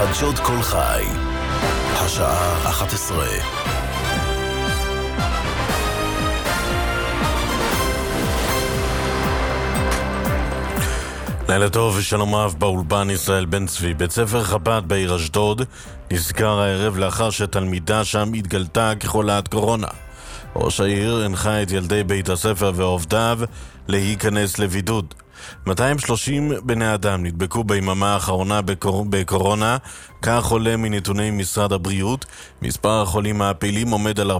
חדשות כל חי, השעה 11. לילה טוב ושלום רב באולפן ישראל בן צבי. בית ספר חב"ד בעיר אשדוד נסגר הערב לאחר שתלמידה שם התגלתה כחולת קורונה. ראש העיר הנחה את ילדי בית הספר ועובדיו להיכנס לבידוד. 230 בני אדם נדבקו ביממה האחרונה בקורונה, כך עולה מנתוני משרד הבריאות. מספר החולים הפעילים עומד על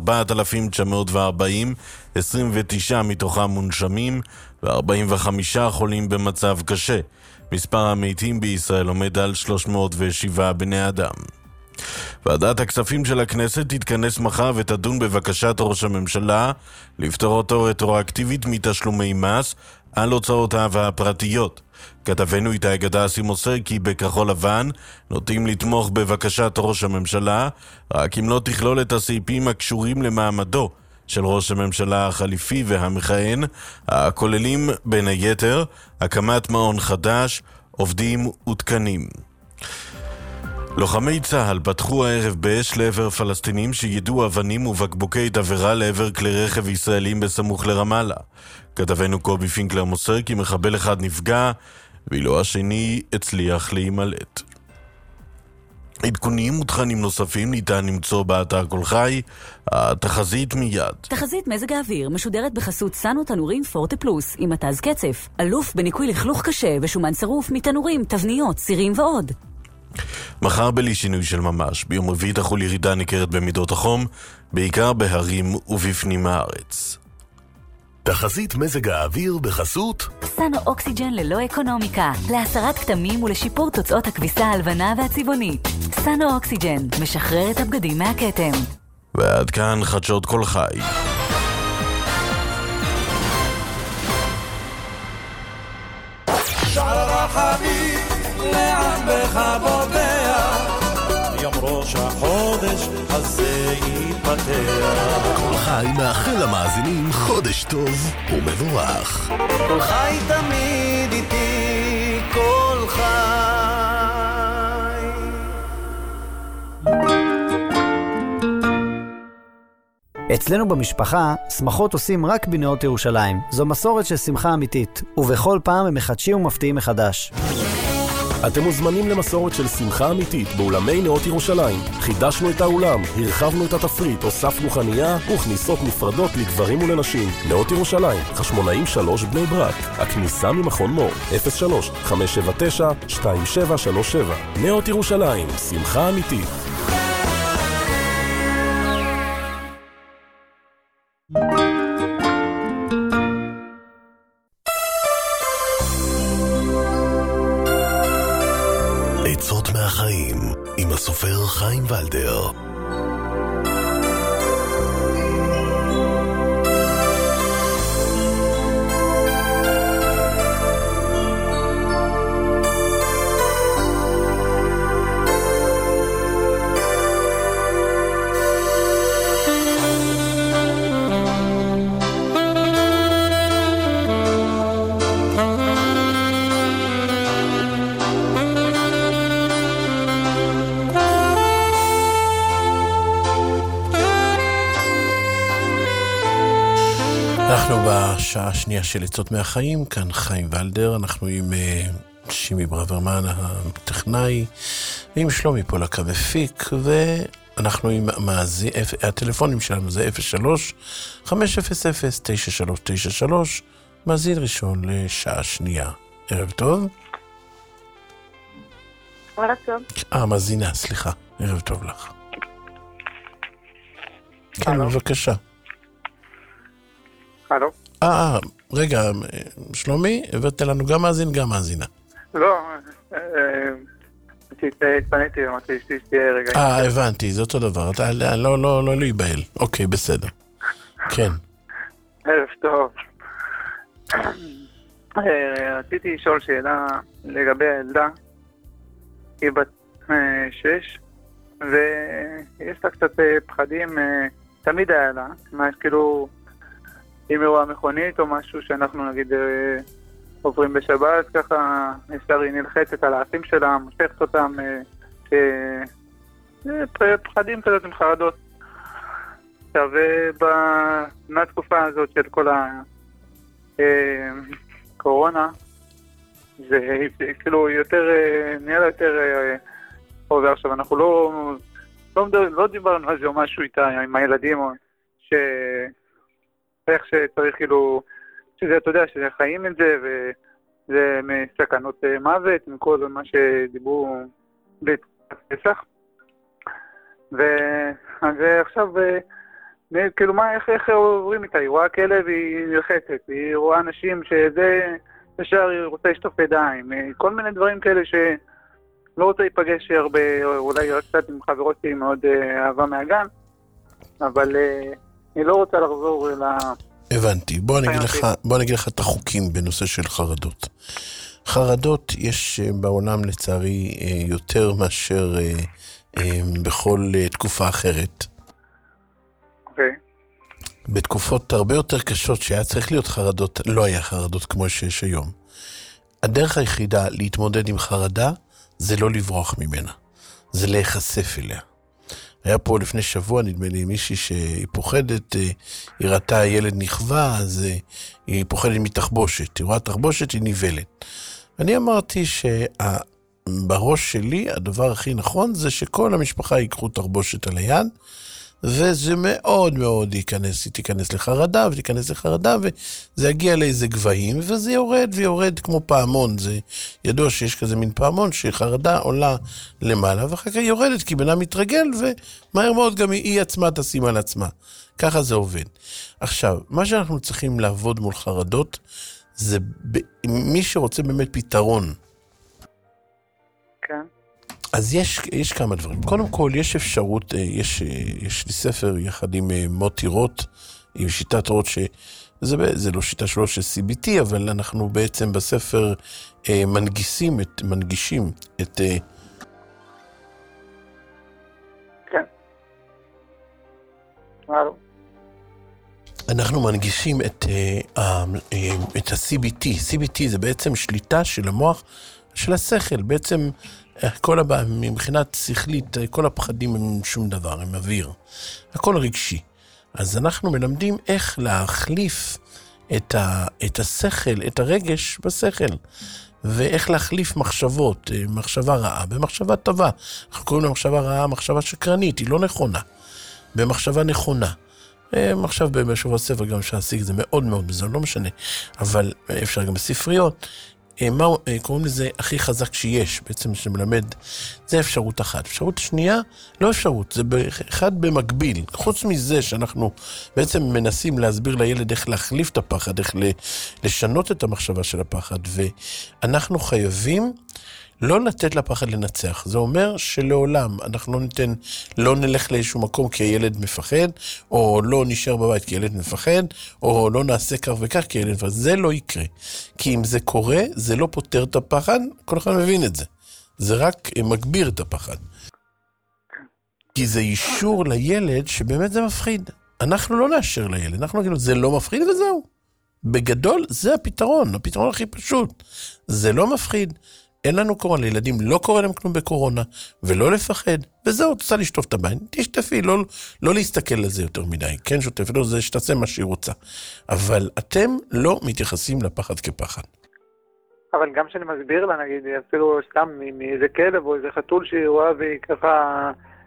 4,940, 29 מתוכם מונשמים ו45 חולים במצב קשה. מספר המתים בישראל עומד על 307 בני אדם. ועדת הכספים של הכנסת תתכנס מחר ותדון בבקשת ראש הממשלה לפטור אותו רטרואקטיבית מתשלומי מס על הוצאותיו הפרטיות. כתבנו איתי גדסי מוסר כי בכחול לבן נוטים לתמוך בבקשת ראש הממשלה, רק אם לא תכלול את הסעיפים הקשורים למעמדו של ראש הממשלה החליפי והמכהן, הכוללים בין היתר הקמת מעון חדש, עובדים ותקנים. לוחמי צה"ל פתחו הערב באש לעבר פלסטינים שידעו אבנים ובקבוקי תבערה לעבר כלי רכב ישראלים בסמוך לרמאללה. כתבנו קובי פינקלר מוסר כי מחבל אחד נפגע ואילו השני הצליח להימלט. עדכונים ותכנים נוספים ניתן למצוא באתר כל חי. התחזית מיד. תחזית מזג האוויר משודרת בחסות סנו תנורים פורטה פלוס עם מתז קצף, אלוף בניקוי לכלוך קשה ושומן שרוף מתנורים, תבניות, סירים ועוד. מחר בלי שינוי של ממש, ביום רביעי תחול ירידה ניכרת במידות החום, בעיקר בהרים ובפנים הארץ. תחזית מזג האוויר בחסות סנו אוקסיג'ן ללא אקונומיקה, להסרת כתמים ולשיפור תוצאות הכביסה הלבנה והצבעונית. סנו אוקסיג'ן משחרר את הבגדים מהכתם. ועד כאן חדשות כל חי. שער הרחמים לאן בחבודיה, יום ראש החודש הזה ייפתח. כל חי מאחל למאזינים חודש טוב ומבורך. כל חי תמיד איתי, כל חי. אצלנו במשפחה, שמחות עושים רק בנאות ירושלים. זו מסורת של שמחה אמיתית, ובכל פעם הם מחדשים ומפתיעים מחדש. אתם מוזמנים למסורת של שמחה אמיתית באולמי נאות ירושלים. חידשנו את האולם, הרחבנו את התפריט, הוספנו חנייה וכניסות נפרדות לגברים ולנשים. נאות ירושלים, חשמונאים 3 בני ברק. הכניסה ממכון מור, 03-579-2737. נאות ירושלים, שמחה אמיתית. עצות מהחיים עם הסופר חיים ולדר. אנחנו בשעה השנייה של עצות מהחיים, כאן חיים ולדר, אנחנו עם שימי ברוורמן הטכנאי, ועם שלומי פולק המפיק, ואנחנו עם הטלפונים שלנו זה 03-500-9393, מאזין ראשון לשעה שנייה. ערב טוב. ערב טוב. מאזינה, סליחה, ערב טוב לך. כן, בבקשה. הלו? רגע, שלומי, הבאת לנו גם מאזין, גם מאזינה. לא, התפניתי, אמרתי שתהיה רגע. הבנתי, זה אותו דבר, אתה לא להיבהל. אוקיי, בסדר. כן. ערב טוב. רציתי לשאול שאלה לגבי הילדה. היא בת 6, ויש לה קצת פחדים, תמיד היה לה, כאילו... אם היא רואה מכונית או משהו שאנחנו נגיד עוברים בשבת, ככה היא נלחצת על האחים שלה, מושכת אותם, פחדים כזאת עם חרדות. עכשיו, מהתקופה הזאת של כל הקורונה, זה כאילו יותר, נהיה לה יותר עובר. עכשיו, אנחנו לא דיברנו על זה או משהו איתה, עם הילדים, או איך שצריך כאילו, שזה, אתה יודע, שזה חיים את זה, וזה מסכנות מוות, עם כל מה שדיברו בפסח. ועכשיו, כאילו מה, איך עוברים איתה? היא רואה כלב, היא נלחצת, היא רואה אנשים שזה, ישר היא רוצה לשטוף ידיים, כל מיני דברים כאלה שלא רוצה להיפגש הרבה, אולי קצת עם חברות שהיא מאוד אהבה מהגן, אבל היא לא רוצה לחזור הבנתי. בוא אני אגיד לך את החוקים בנושא של חרדות. חרדות יש בעולם לצערי יותר מאשר בכל תקופה אחרת. אוקיי. בתקופות הרבה יותר קשות שהיה צריך להיות חרדות, לא היה חרדות כמו שיש היום. הדרך היחידה להתמודד עם חרדה זה לא לברוח ממנה, זה להיחשף אליה. היה פה לפני שבוע, נדמה לי, מישהי שהיא פוחדת, היא ראתה ילד נכווה, אז היא פוחדת מתחבושת. היא רואה תחבושת, היא ניבלת. אני אמרתי שבראש שלי הדבר הכי נכון זה שכל המשפחה ייקחו תחבושת על היד, וזה מאוד מאוד תיכנס לחרדה, ותיכנס לחרדה, וזה יגיע לאיזה גבהים, וזה יורד ויורד כמו פעמון. זה ידוע שיש כזה מין פעמון, שחרדה עולה למעלה, ואחר כך יורדת, כי בנה מתרגל, ומהר מאוד גם היא עצמה תשים על עצמה. ככה זה עובד. עכשיו, מה שאנחנו צריכים לעבוד מול חרדות, זה מי שרוצה באמת פתרון. כן. אז יש כמה דברים. קודם כל, יש אפשרות, יש לי ספר יחד עם מוטי רוט, עם שיטת רוט, זה לא שיטה שלו של CBT, אבל אנחנו בעצם בספר מנגישים את... כן. וואו. אנחנו מנגישים את ה-CBT. CBT זה בעצם שליטה של המוח, של השכל. בעצם כל הבא, מבחינת שכלית, כל הפחדים הם שום דבר, הם אוויר. הכל רגשי. אז אנחנו מלמדים איך להחליף את השכל, את הרגש בשכל. ואיך להחליף מחשבות, מחשבה רעה במחשבה טובה. אנחנו קוראים למחשבה רעה, מחשבה שקרנית, היא לא נכונה. במחשבה נכונה. עכשיו בשבוע הספר גם שעשיק זה מאוד מאוד בזול, לא משנה. אבל אפשר גם בספריות. מה קוראים לזה הכי חזק שיש, בעצם שמלמד, זה אפשרות אחת. אפשרות שנייה, לא אפשרות, זה אחד במקביל. חוץ מזה שאנחנו בעצם מנסים להסביר לילד איך להחליף את הפחד, איך לשנות את המחשבה של הפחד, ואנחנו חייבים לא לתת לפחד לנצח. זה אומר שלעולם אנחנו לא נלך לאיזשהו מקום כי הילד מפחד, או לא נשאר בבית כי הילד מפחד, או לא נעשה כך וכך כי הילד מפחד. זה לא יקרה. כי אם זה קורה, זה לא פותר את הפחד, כל אחד מבין את זה. זה רק מגביר את הפחד. כי זה אישור לילד שבאמת זה מפחיד. אנחנו לא נאשר לילד, אנחנו נגיד לו, זה לא מפחיד וזהו. בגדול, זה הפתרון הכי פשוט. זה לא מפחיד. אין לנו קורונה, לילדים לא קורה להם כלום בקורונה, ולא לפחד, וזהו, תצא לשטוף את הבית, תשטפי, לא להסתכל לזה יותר מדי, כן שוטף, לא, זה שתעשה מה שהיא רוצה, אבל אתם לא מתייחסים לפחד כפחד. אבל גם שאני מסביר לה, נגיד, אפילו סתם מאיזה כלב או איזה חתול שהיא רואה והיא ככה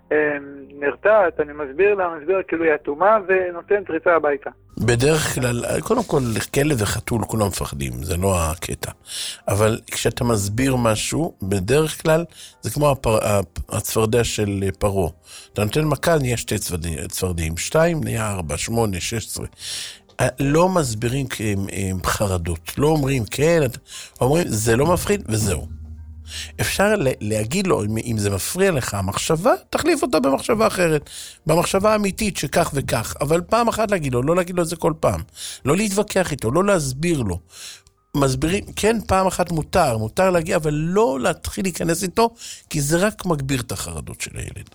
נרתעת, אני מסביר כאילו היא אטומה ונותנת ריצה הביתה. בדרך כלל, קודם כל, כלב וחתול כולם מפחדים, זה לא הקטע. אבל כשאתה מסביר משהו, בדרך כלל, זה כמו הצפרדע של פרו. אתה נותן מכה, נהיה 2 צפרדעים, 2 נהיה 4, 8, 16. לא מסבירים חרדות, לא אומרים כן, אומרים זה לא מפחיד וזהו. אפשר להגיד לו, אם זה מפריע לך המחשבה, תחליף אותה במחשבה אחרת, במחשבה האמיתית שכך וכך, אבל פעם אחת להגיד לו, לא להגיד לו את זה כל פעם, לא להתווכח איתו, לא להסביר לו. מסבירים, כן, פעם אחת מותר להגיע, אבל לא להתחיל להיכנס איתו, כי זה רק מגביר את החרדות של הילד.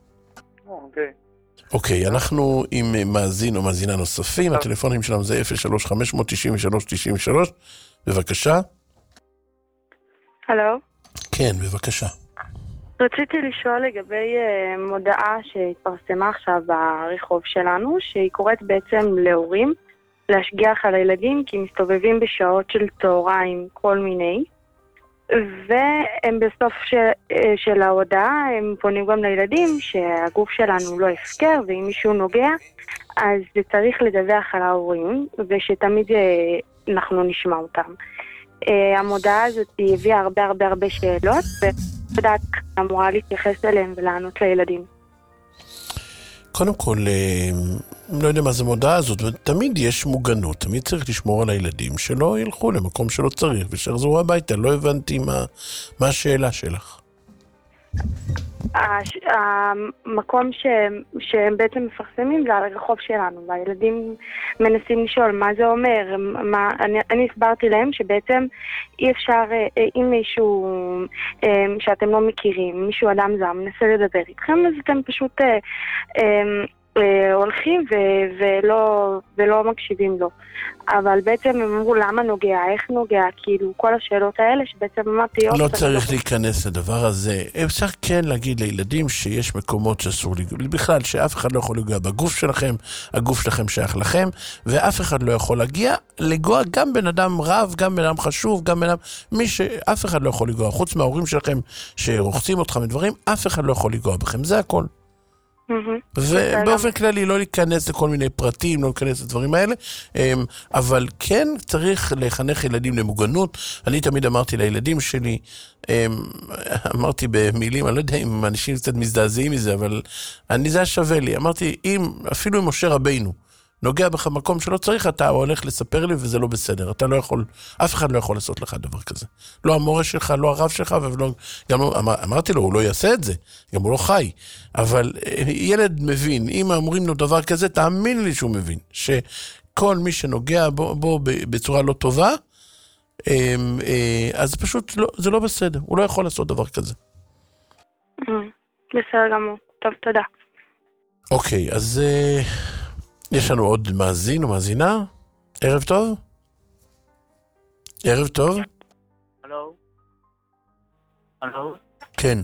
אוקיי, אנחנו עם מאזין או מאזינה נוספים, הטלפונים שלנו זה 03-593-93, בבקשה. הלו? כן, בבקשה. רציתי לשאול לגבי מודעה שהתפרסמה עכשיו ברחוב שלנו, שהיא קוראת בעצם להורים להשגיח על הילדים כי מסתובבים בשעות של צהריים כל מיני, והם בסוף של ההודעה הם פונים גם לילדים שהגוף שלנו לא הפקר, ואם מישהו נוגע אז צריך לדווח על ההורים ושתמיד אנחנו נשמע אותם. המודעה הזאת הביאה הרבה שאלות, ודעת אמורה להתייחס אליהם ולענות לילדים. קודם כל, לא יודע מה זה מודעה הזאת, תמיד יש מוגנות, תמיד צריך לשמור על הילדים שלא ילכו למקום שלא צריך ושחזרו הביתה. לא הבנתי מה השאלה שלך. המקום שהם בעצם מפרסמים זה על הרחוב שלנו, והילדים מנסים לשאול מה זה אומר. אני הסברתי להם שבעצם אי אפשר, אם מישהו שאתם לא מכירים, מישהו אדם זר מנסה לדבר איתכם, אז אתם פשוט הולכים ולא מקשיבים לו. אבל בעצם הם אמרו למה נוגע, איך נוגע, כאילו כל השאלות האלה שבעצם אמרתי... לא צריך להיכנס לדבר הזה. אפשר כן להגיד לילדים שיש מקומות שאסור לגוע, בכלל שאף אחד לא יכול לגוע בגוף שלכם, הגוף שלכם שייך לכם, ואף אחד לא יכול לגוע גם בן אדם רב, גם בן אדם חשוב, גם בן אדם... אף אחד לא יכול לגוע, חוץ מההורים שלכם שרוחצים אותך מדברים, אף אחד לא יכול לגוע בכם, זה הכל. ובאופן כללי לא להיכנס לכל מיני פרטים, לא להיכנס לדברים האלה, אבל כן צריך לחנך ילדים למוגנות. אני תמיד אמרתי לילדים שלי, אמרתי במילים, אני לא יודע אם אנשים קצת מזדעזעים מזה, אבל זה שווה לי. אמרתי, אפילו עם משה רבינו נוגע בך מקום שלא צריך, אתה הולך לספר לי וזה לא בסדר. אתה לא יכול, אף אחד לא יכול לעשות לך דבר כזה. לא המורה שלך, לא הרב שלך, גם אמרתי לו, הוא לא יעשה את זה, גם הוא לא חי. אבל ילד מבין, אם אמורים לו דבר כזה, תאמין לי שהוא מבין, שכל מי שנוגע בו בצורה לא טובה, אז פשוט זה לא בסדר. הוא לא יכול לעשות דבר כזה. בסדר גמור. טוב, תודה. אוקיי, אז... יש לנו עוד מאזין או מאזינה? ערב טוב? ערב טוב? הלו? הלו? כן.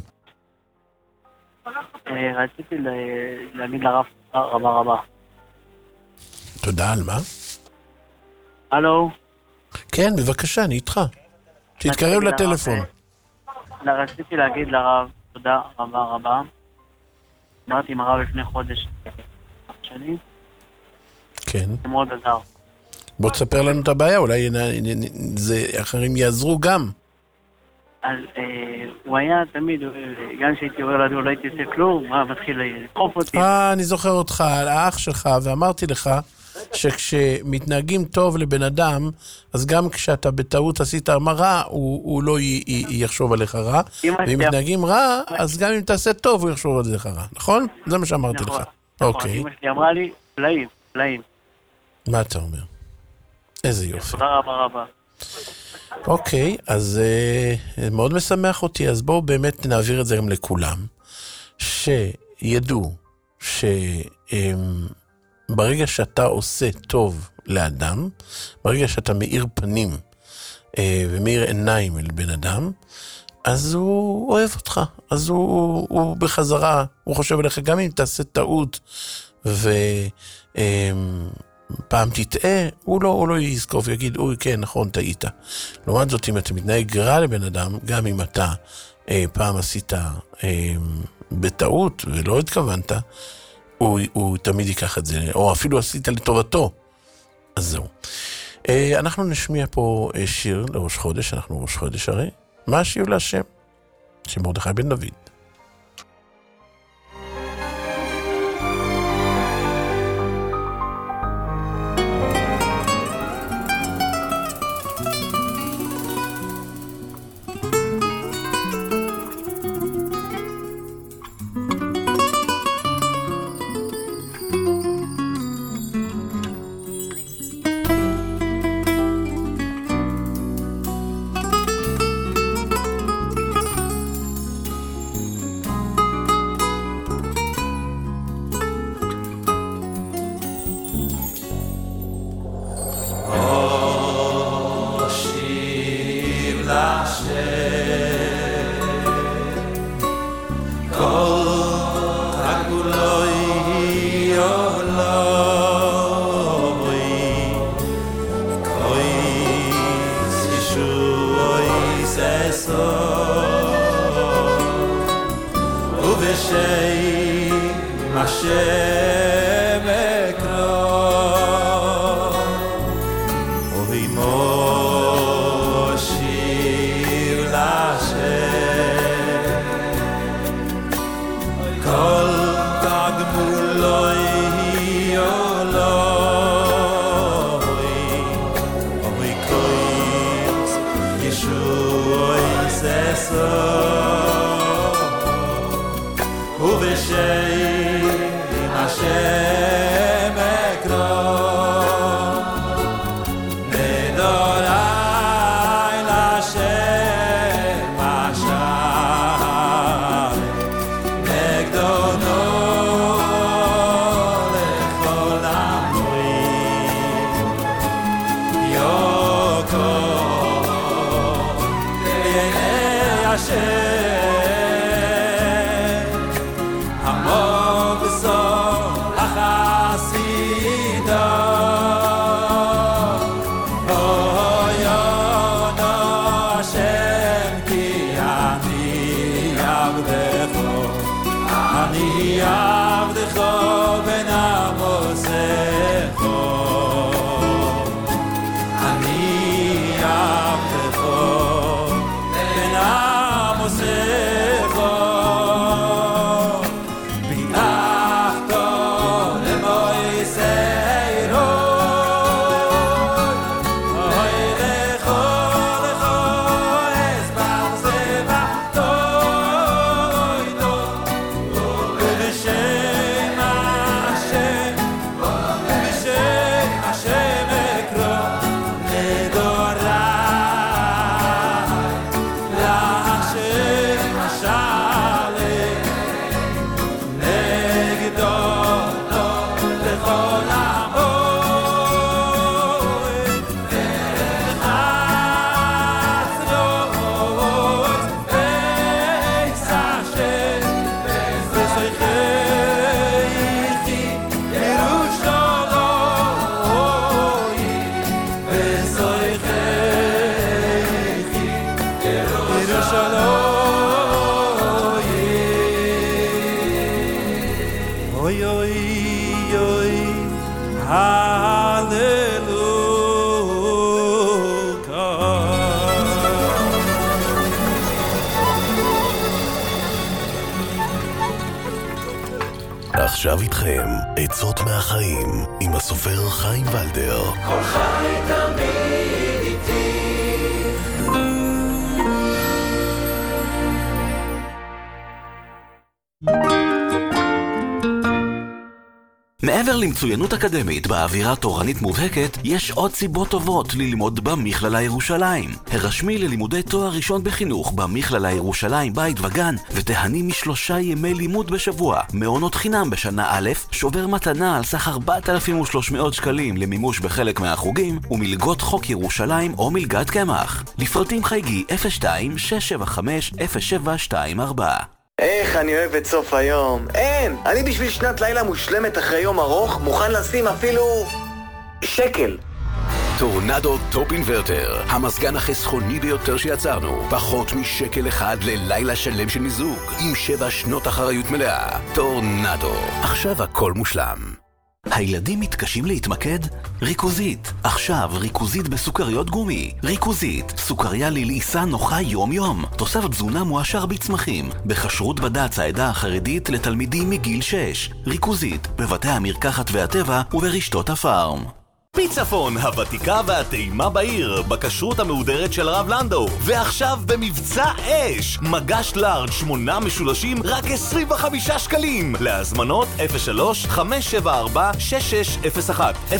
רציתי להגיד לרב רבה. תודה, על מה? הלו? כן, בבקשה, אני איתך. תתקרב לטלפון. רציתי להגיד לרב תודה רבה. אמרתי עם הרב לפני חודש שני. כן. זה מאוד עזר. בוא תספר לנו את הבעיה, אולי אחרים יעזרו גם. אז הוא היה תמיד, גם שהייתי עובר לידו, לא הייתי עושה כלום, הוא מתחיל לדחוף אותי. אני זוכר אותך, על האח שלך, ואמרתי לך שכשמתנהגים טוב לבן אדם, אז גם כשאתה בטעות עשית רע, הוא לא יחשוב עליך רע, ואם מתנהגים רע, אז גם אם תעשה טוב, הוא יחשוב עליך רע, נכון? זה מה שאמרתי לך. אוקיי. אמא שלי אמרה לי, פלאים. מה אתה אומר? איזה יופי. תודה רבה. אוקיי, אז מאוד משמח אותי, אז בואו באמת נעביר את זה גם לכולם, שידעו שברגע שאתה עושה טוב לאדם, ברגע שאתה מאיר פנים ומאיר עיניים אל בן אדם, אז הוא אוהב אותך, אז הוא בחזרה, הוא חושב עליך, גם אם תעשה טעות פעם תטעה, הוא לא יזקוף ויגיד, אוי כן, נכון, טעית. לעומת זאת, אם אתה מתנהג רע לבן אדם, גם אם אתה פעם עשית בטעות ולא התכוונת, הוא תמיד ייקח את זה, או אפילו עשית לטובתו. אז זהו. אנחנו נשמיע פה שיר לראש חודש, אנחנו ראש חודש הרי. מה השיר להשם? שמרדכי בן דוד. ובשם השם אקרא ובעמו שיר להשם כל תגמולוי אלוהי ובקויס ישועי ססו ובשם השם אקרא נדורי לשם השם נגדונו לכל המורים יוקו בעיני השם עכשיו איתכם, עצות מהחיים, עם הסופר חיים ולדר. כל חי תמיד איתי. מעבר למצוינות אקדמית באווירה תורנית מובהקת, יש עוד סיבות טובות ללמוד במכללה ירושלים. הרשמי ללימודי תואר ראשון בחינוך במכללה ירושלים בית וגן, ותהני מ3 ימי לימוד בשבוע. מעונות חינם בשנה א', שובר מתנה על סך 4,300 שקלים למימוש בחלק מהחוגים, ומלגות חוק ירושלים או מלגת קמח. לפרטים חייגי 02-675-0724. איך אני אוהב את סוף היום. אין! אני בשביל שנת לילה מושלמת אחרי יום ארוך מוכן לשים אפילו שקל. טורנדו טופ אינברטר, המזגן החסכוני ביותר שיצרנו. פחות משקל אחד ללילה שלם של מיזוג, עם 7 שנות אחריות מלאה. טורנדו, עכשיו הכל מושלם. הילדים מתקשים להתמקד? ריכוזית. עכשיו ריכוזית בסוכריות גומי. ריכוזית, סוכריה ללעיסה נוחה יום-יום. תוסף תזונה מועשר בצמחים. בכשרות בד"ץ העדה החרדית לתלמידים מגיל 6. ריכוזית, בבתי המרקחת והטבע וברשתות הפארם. פיצפון, הוותיקה והטעימה בעיר, בכשרות המהודרת של הרב לנדו. ועכשיו במבצע אש, מגש לארג' 8 משולשים, רק 25 שקלים. להזמנות 03-574-6601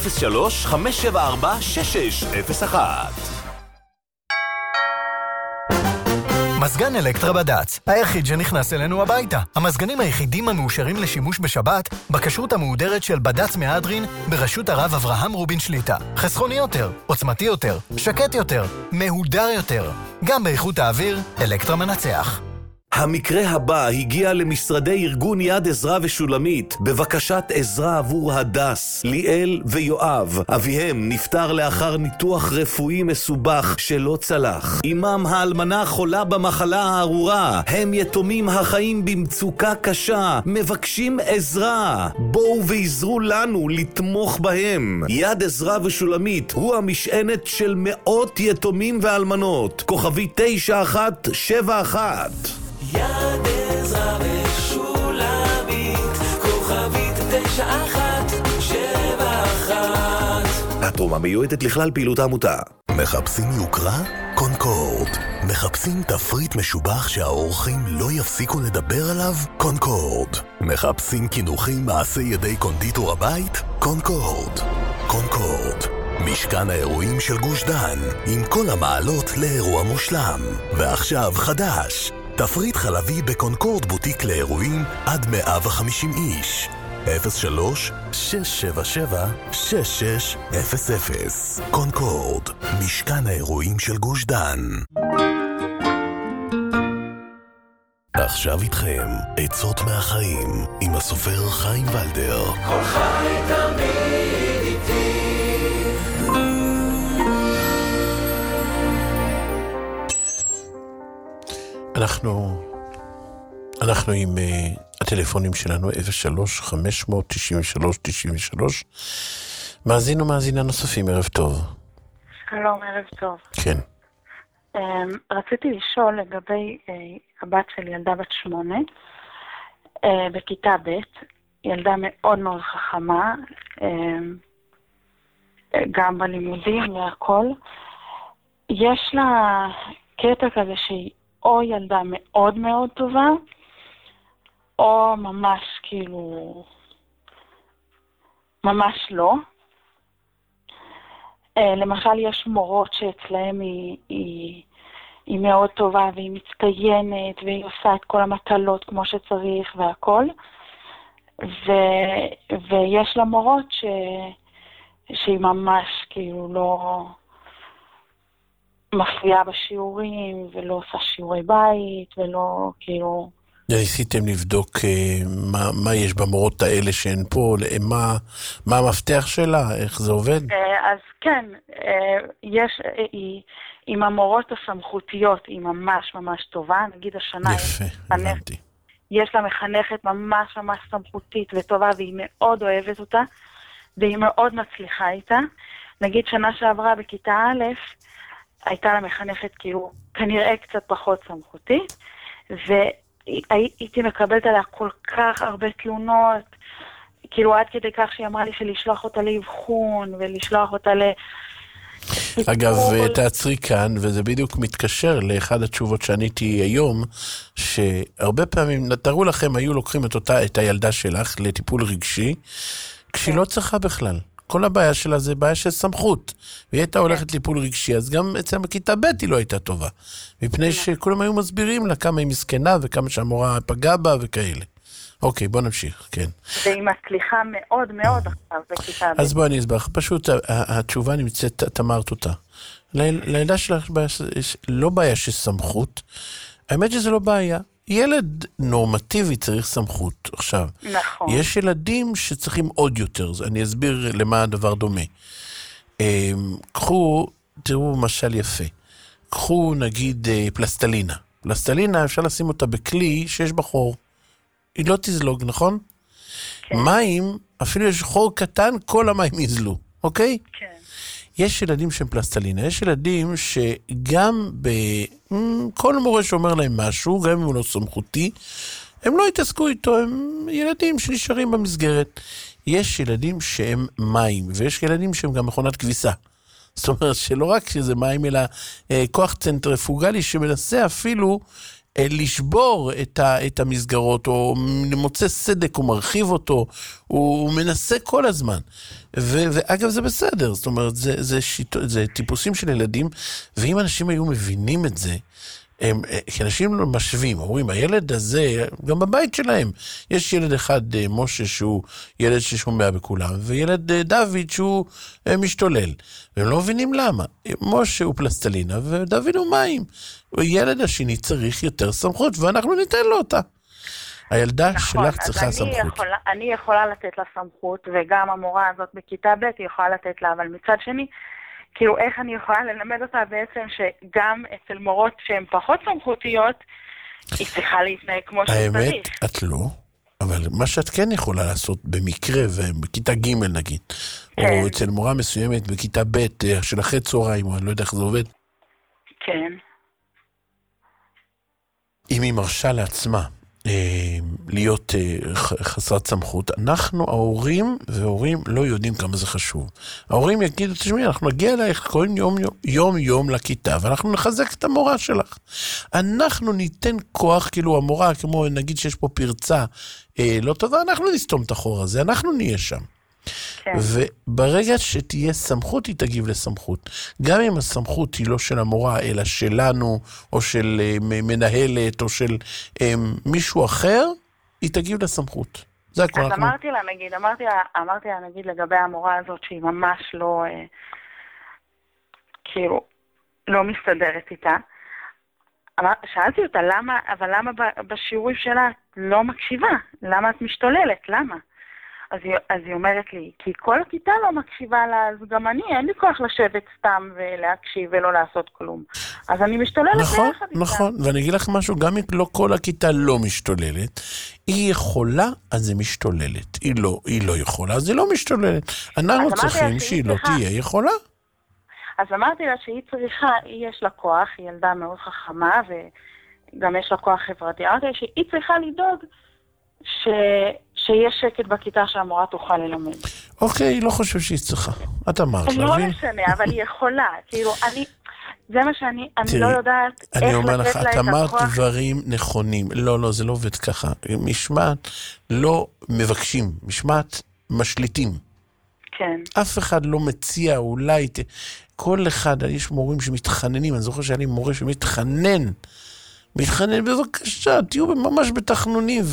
03-574-6601. מזגן אלקטרה בד"ץ, היחיד שנכנס אלינו הביתה. המזגנים היחידים המאושרים לשימוש בשבת, בכשרות המהודרת של בד"ץ מהדרין, בראשות הרב אברהם רובין שליטה. חסכוני יותר, עוצמתי יותר, שקט יותר, מהודר יותר. גם באיכות האוויר, אלקטרה מנצח. המקרה הבא הגיע למשרדי ארגון יד עזרא ושולמית בבקשת עזרה עבור הדס, ליאל ויואב. אביהם נפטר לאחר ניתוח רפואי מסובך שלא צלח. אמם האלמנה חולה במחלה הארורה. הם יתומים החיים במצוקה קשה, מבקשים עזרה. בואו ועזרו לנו לתמוך בהם. יד עזרא ושולמית הוא המשענת של מאות יתומים ואלמנות. כוכבי 9171. יד עזרא ושולמית, כוכבית 9171. התרומה מיועדת לכלל פעילות העמותה. מחפשים יוקרה? קונקורד. מחפשים תפריט משובח שהאורחים לא יפסיקו לדבר עליו? קונקורד. מחפשים כינוחים מעשי ידי קונדיטור הבית? קונקורד. קונקורד. משכן האירועים של גוש דן, עם כל המעלות לאירוע מושלם. ועכשיו חדש, תפריט חלבי בקונקורד בוטיק לאירועים עד 150 איש. 03-677-6600. קונקורד, משכן האירועים של גוש דן. עכשיו איתכם, עצות מהחיים, עם הסופר חיים ולדר. כל חי תמיד איתי. אנחנו עם הטלפונים שלנו 03-593-93. מאזין ומאזינה נוספים, ערב טוב. שלום, ערב טוב. כן. רציתי לשאול לגבי הבת שלי, ילדה בת 8, בכיתה ב', ילדה מאוד מאוד חכמה, גם בלימודים והכל. יש לה קטע כזה שהיא או ילדה מאוד מאוד טובה, או ממש כאילו, ממש לא. למשל יש מורות שאצלהם היא מאוד טובה והיא מצטיינת והיא עושה את כל המטלות כמו שצריך והכל. ויש לה מורות שהיא ממש כאילו לא מפריעה בשיעורים ולא עושה שיעורי בית ולא כאילו... ניסיתם לבדוק מה יש במורות האלה שהן פה, מה המפתח שלה, איך זה עובד? אז כן, יש, עם המורות הסמכותיות היא ממש ממש טובה, נגיד השנה יפה, הבנתי. יש לה מחנכת ממש ממש סמכותית וטובה והיא מאוד אוהבת אותה, והיא מאוד מצליחה איתה. נגיד שנה שעברה בכיתה א', הייתה לה מחנכת כאילו כנראה קצת פחות סמכותית, והייתי מקבלת עליה כל כך הרבה תלונות, כאילו עד כדי כך שהיא אמרה לי שלשלוח אותה לאבחון ולשלוח אותה אגב, תעצרי כאן, וזה בדיוק מתקשר לאחד התשובות שעניתי היום, שהרבה פעמים, תראו לכם, היו לוקחים את הילדה שלך לטיפול רגשי, כשהיא לא צריכה בכלל. כל הבעיה שלה זה בעיה של סמכות. והיא הייתה הולכת לטיפול רגשי, אז גם אצלם בכיתה ב' היא לא הייתה טובה. מפני שכולם היו מסבירים לה כמה היא מסכנה, וכמה שהמורה פגעה בה וכאלה. אוקיי, בוא נמשיך, כן. והיא מצליחה מאוד מאוד עכשיו בכיתה ב'. אז בוא אני אסבר, פשוט התשובה נמצאת, את אמרת אותה. לילדה שלך לא בעיה של סמכות, האמת שזה לא בעיה. ילד נורמטיבי צריך סמכות. עכשיו, נכון. יש ילדים שצריכים עוד יותר, אני אסביר למה הדבר דומה. קחו, תראו משל יפה, קחו נגיד פלסטלינה. פלסטלינה אפשר לשים אותה בכלי שיש בה חור. היא לא תזלוג, נכון? כן. מים, אפילו יש חור קטן, כל המים יזלו, אוקיי? כן. יש ילדים שהם פלסטלינה, יש ילדים שגם כל מורה שאומר להם משהו, גם אם הוא לא סמכותי, הם לא יתעסקו איתו, הם ילדים שנשארים במסגרת. יש ילדים שהם מים, ויש ילדים שהם גם מכונת כביסה. זאת אומרת שלא רק שזה מים, אלא כוח צנטריפוגלי שמנסה אפילו לשבור את המסגרות, או מוצא סדק, או מרחיב אותו, הוא מנסה כל הזמן. ואגב, זה בסדר, זאת אומרת, זה טיפוסים של ילדים, ואם אנשים היו מבינים את זה, כי אנשים לא משווים, אומרים, הילד הזה, גם בבית שלהם, יש ילד אחד, משה, שהוא ילד ששומע בכולם, וילד דוד שהוא משתולל. והם לא מבינים למה. משה הוא פלסטלינה, ודוד הוא מים. ילד השני צריך יותר סמכות, ואנחנו ניתן לו אותה. הילדה שלך צריכה סמכות. אני יכולה לתת לה סמכות, וגם המורה הזאת בכיתה ב' היא יכולה לתת לה, אבל מצד שני, כאילו איך אני יכולה ללמד אותה בעצם שגם אצל מורות שהן פחות סמכותיות, היא צריכה להתנהג כמו שצריך. האמת, את לא, אבל מה שאת כן יכולה לעשות במקרה, ובכיתה ג' נגיד, או אצל מורה מסוימת בכיתה ב' של אחרי צהריים, או אני לא יודע איך זה עובד. כן. אם היא מרשה לעצמה, להיות חסרת סמכות, אנחנו ההורים וההורים לא יודעים כמה זה חשוב. ההורים יגידו, תשמעי, אנחנו נגיע אלייך כל יום לכיתה, ואנחנו נחזק את המורה שלך. אנחנו ניתן כוח, כאילו המורה, כמו נגיד שיש פה פרצה לא טובה, אנחנו נסתום את החור הזה, אנחנו נהיה שם. כן. וברגע שתהיה סמכות, היא תגיב לסמכות. גם אם הסמכות היא לא של המורה, אלא שלנו, או של מנהלת, או של מישהו אחר, היא תגיב לסמכות. זה הכל. אז אמרתי לה, נגיד, לגבי המורה הזאת, שהיא ממש לא, כאילו, לא מסתדרת איתה. שאלתי אותה, למה בשיעורים שלה את לא מקשיבה? למה את משתוללת? למה? אז היא אומרת לי, כי כל הכיתה לא מקשיבה לה, אז גם אני, אין לי כוח לשבת סתם ולהקשיב ולא לעשות כלום. אז אני משתוללת ביחד איתה. נכון, ואני אגיד לך משהו, גם אם לא כל הכיתה לא משתוללת, היא יכולה, אז היא משתוללת. היא לא יכולה, אז היא לא משתוללת. אנחנו צריכים שהיא לא תהיה יכולה. אז אמרתי לה שהיא צריכה, יש לה כוח, היא ילדה מאוד חכמה, וגם יש לה כוח חברתי. אמרתי לה שהיא צריכה לדאוג שיש שקט בכיתה שהמורה תוכל ללמד. אוקיי, לא חושב שהיא צריכה. את אמרת, להבין? לא משנה, אבל היא יכולה. כאילו, זה מה שאני לא יודעת איך לתת לה את הכוח. אני אומר לך, את אמרת דברים נכונים. לא, זה לא עובד ככה. משמעת לא מבקשים, משמעת משליטים. כן. אף אחד לא מציע, אולי, כל אחד, יש מורים שמתחננים, אני זוכר שהיה לי מורה שמתחנן, בבקשה, תהיו ממש בתחנונים,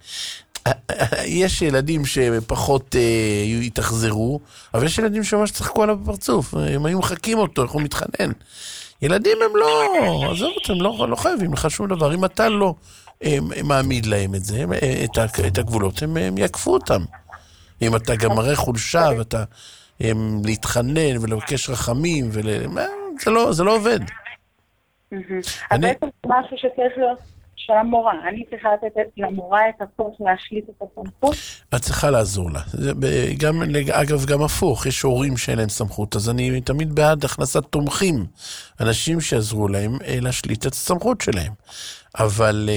ויש ילדים שפחות יתחזרו, אבל יש ילדים שממש צחקו עליו בפרצוף, הם היו מחכים אותו, איך הוא מתחנן. ילדים הם לא, עזוב אותם, לא חייבים לך שום דבר, אם אתה לא מעמיד להם את זה, את הגבולות, הם יקפו אותם. אם אתה גם מראה חולשה, ואתה להתחנן ולבקש רחמים, זה לא עובד. אז בעצם משהו שצריך להיות של המורה. אני צריכה לתת למורה את הכוח להשליט את הסמכות. את צריכה לעזור לה. אגב, גם הפוך, יש הורים שאין להם סמכות, אז אני תמיד בעד הכנסת תומכים, אנשים שעזרו להם להשליט את הסמכות שלהם. אבל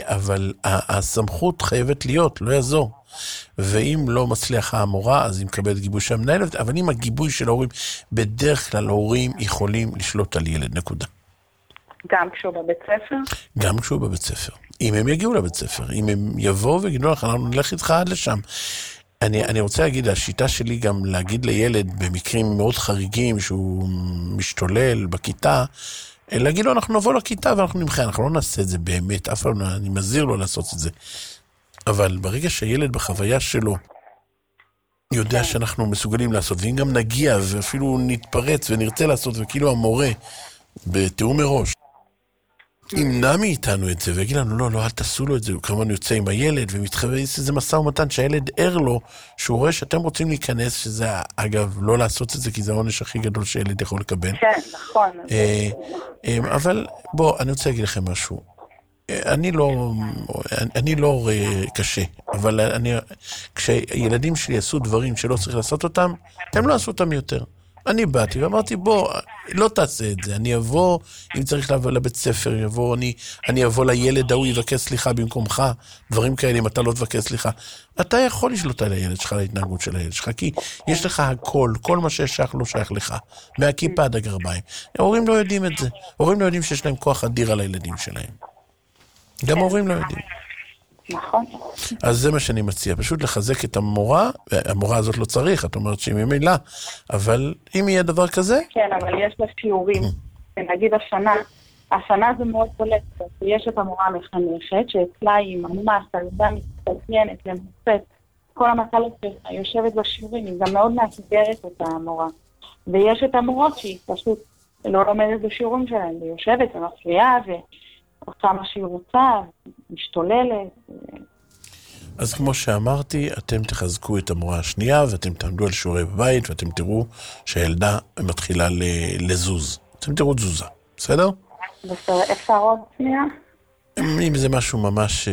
הסמכות חייבת להיות, לא יעזור. ואם לא מצליח המורה, אז היא מקבלת גיבוי של המנהלת, אבל אם הגיבוי של ההורים, בדרך כלל ההורים יכולים לשלוט על ילד, נקודה. גם כשהוא בבית ספר? גם כשהוא בבית ספר. אם הם יגיעו לבית ספר, אם הם יבואו ויגידו לך, אנחנו נלך איתך עד לשם. אני רוצה להגיד, השיטה שלי גם להגיד לילד, במקרים מאוד חריגים, שהוא משתולל בכיתה, להגיד לו, אנחנו נבוא לכיתה ואנחנו נמחה, אנחנו לא נעשה את זה באמת, אף פעם אני מזהיר לו לעשות את זה. אבל ברגע שהילד בחוויה שלו יודע שאנחנו מסוגלים לעשות, ואם גם נגיע ואפילו נתפרץ ונרצה לעשות, וכאילו המורה בתיאום מראש ימנע מאיתנו את זה ויגיד לנו לא, אל תעשו לו את זה, הוא כמובן יוצא עם הילד ומתחווה איזה מסע ומתן שהילד ער לו שהוא רואה שאתם רוצים להיכנס, שזה אגב לא לעשות את זה כי זה העונש הכי גדול שילד יכול לקבל. כן, נכון. אבל בוא, אני רוצה להגיד לכם משהו, אני לא קשה, אבל כשילדים שלי עשו דברים שלא צריך לעשות אותם, הם לא עשו אותם יותר. אני באתי ואמרתי, בוא, לא תעשה את זה, אני אבוא, אם צריך לבוא לבית ספר, אני אבוא לילד ההוא, יבקש סליחה במקומך, דברים כאלה, אם אתה לא תבקש סליחה. אתה יכול לשלוט על הילד שלך, להתנהגות של הילד שלך, כי יש לך הכל, כל מה ששייך לא שייך לך, מהכיפה עד הגרביים. ההורים לא יודעים את זה, ההורים לא יודעים שיש להם כוח אדיר על הילדים שלהם. גם ההורים לא יודעים. נכון. אז זה מה שאני מציע, פשוט לחזק את המורה, המורה הזאת לא צריך, את אומרת שהיא ממילא, אבל אם יהיה דבר כזה... כן, אבל יש לה שיעורים, נגיד השנה, השנה זה מאוד בולט, יש את המורה המחנכת, שאצלה היא ממש תלמידה מצטיינת למופת, כל המטלות יושבת בשיעורים, היא גם מאוד מאתגרת את המורה. ויש את המורות שהיא פשוט לא לומדת בשיעורים שלהם, היא יושבת ומפריעה ועושה מה שהיא רוצה, משתוללת. אז כמו שאמרתי, אתם תחזקו את המורה השנייה, ואתם תעמדו על שיעורי בבית, ואתם תראו שהילדה מתחילה לזוז. אתם תראו תזוזה, בסדר? אפשר עוד שנייה? אם זה משהו ממש...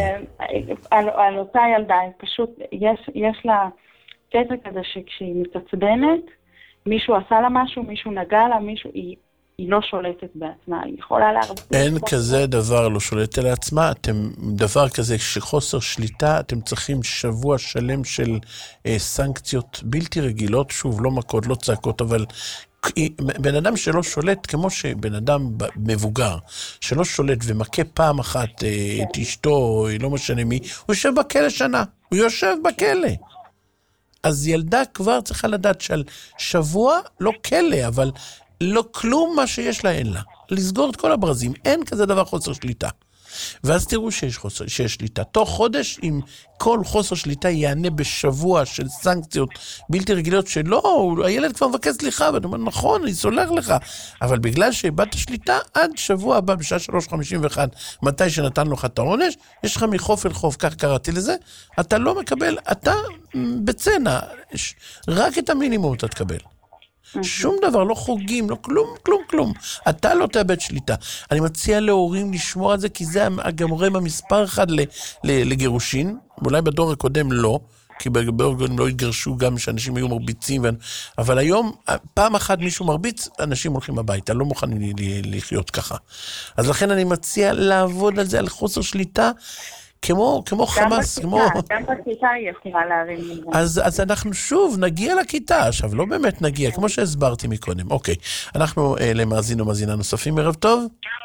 על אותה ילדה, פשוט יש לה קטע כזה שכשהיא מתעצבנת, מישהו עשה לה משהו, מישהו נגע לה, היא לא שולטת בעצמה, היא יכולה להרביץ. אין כזה דבר לא שולטת על עצמה, דבר כזה שחוסר שליטה, אתם צריכים שבוע שלם של סנקציות בלתי רגילות, שוב, לא מכות, לא צעקות, אבל בן אדם שלא שולט, כמו שבן אדם מבוגר, שלא שולט ומכה פעם אחת את אשתו, לא משנה מי, הוא יושב בכלא שנה, הוא יושב בכלא. אז ילדה כבר צריכה לדעת שעל שבוע, לא כלא, אבל לא כלום מה שיש לה אין לה. לסגור את כל הברזים, אין כזה דבר חוסר שליטה. ואז תראו שיש שליטה. תוך חודש, אם כל חוסר שליטה יענה בשבוע של סנקציות בלתי רגילות שלא, הילד כבר מבקש סליחה, ואתה אומר, נכון, אני סולח לך. אבל בגלל שאיבדת שליטה, עד שבוע הבא, בשעה 3:51, מתי שנתן לך את העונש, יש לך מחוף אל חוף, כך קראתי לזה, אתה לא מקבל, אתה בצנע, רק את המינימום אתה תקבל. שום דבר, לא חוגים, לא כלום. אתה לא תאבד שליטה. אני מציע להורים לשמור על זה, כי זה הגורם המספר אחד לגירושין. אולי בדור הקודם לא, כי בדור הקודם לא התגרשו גם שאנשים היו מרביצים. אבל היום, פעם אחת מישהו מרביץ, אנשים הולכים הביתה, לא מוכנים לחיות ככה. אז לכן אני מציע לעבוד על זה, על חוסר שליטה, כמו חמאס, גם בכיתה היא יכולה להרים. אז אנחנו שוב נגיע לכיתה, עכשיו לא באמת נגיע, כמו שהסברתי מקודם. אוקיי, אנחנו למאזין ומאזינה נוספים, ערב טוב?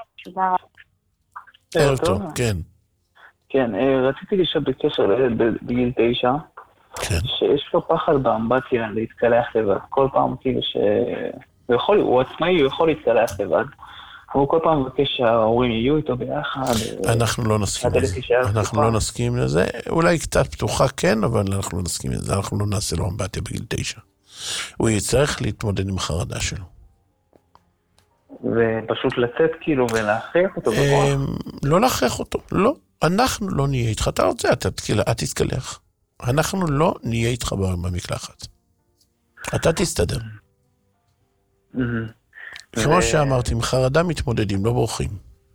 ערב טוב, כן. כן, רציתי לשאול בקשר לילד בגיל 9, שיש לו פחד באמבטיה להתקלח לבד. כל פעם כאילו הוא עצמאי, הוא יכול להתקלח לבד. הוא כל פעם מבקש שההורים יהיו איתו ביחד. אנחנו לא נסכים לזה. אנחנו לא נסכים לזה. אולי קצת פתוחה כן, אבל אנחנו לא נסכים לזה. אנחנו לא נעשה לו אמבטיה בגיל 9. הוא יצטרך להתמודד עם החרדה שלו. ופשוט לצאת כאילו ולהכריח אותו בכוח? לא להכריח אותו, לא. אנחנו לא נהיה איתך. אתה רוצה, אתה תתקלח. אנחנו לא נהיה איתך במקלחת. אתה תסתדר. כמו שאמרתי, עם חרדה מתמודדים, לא בורחים.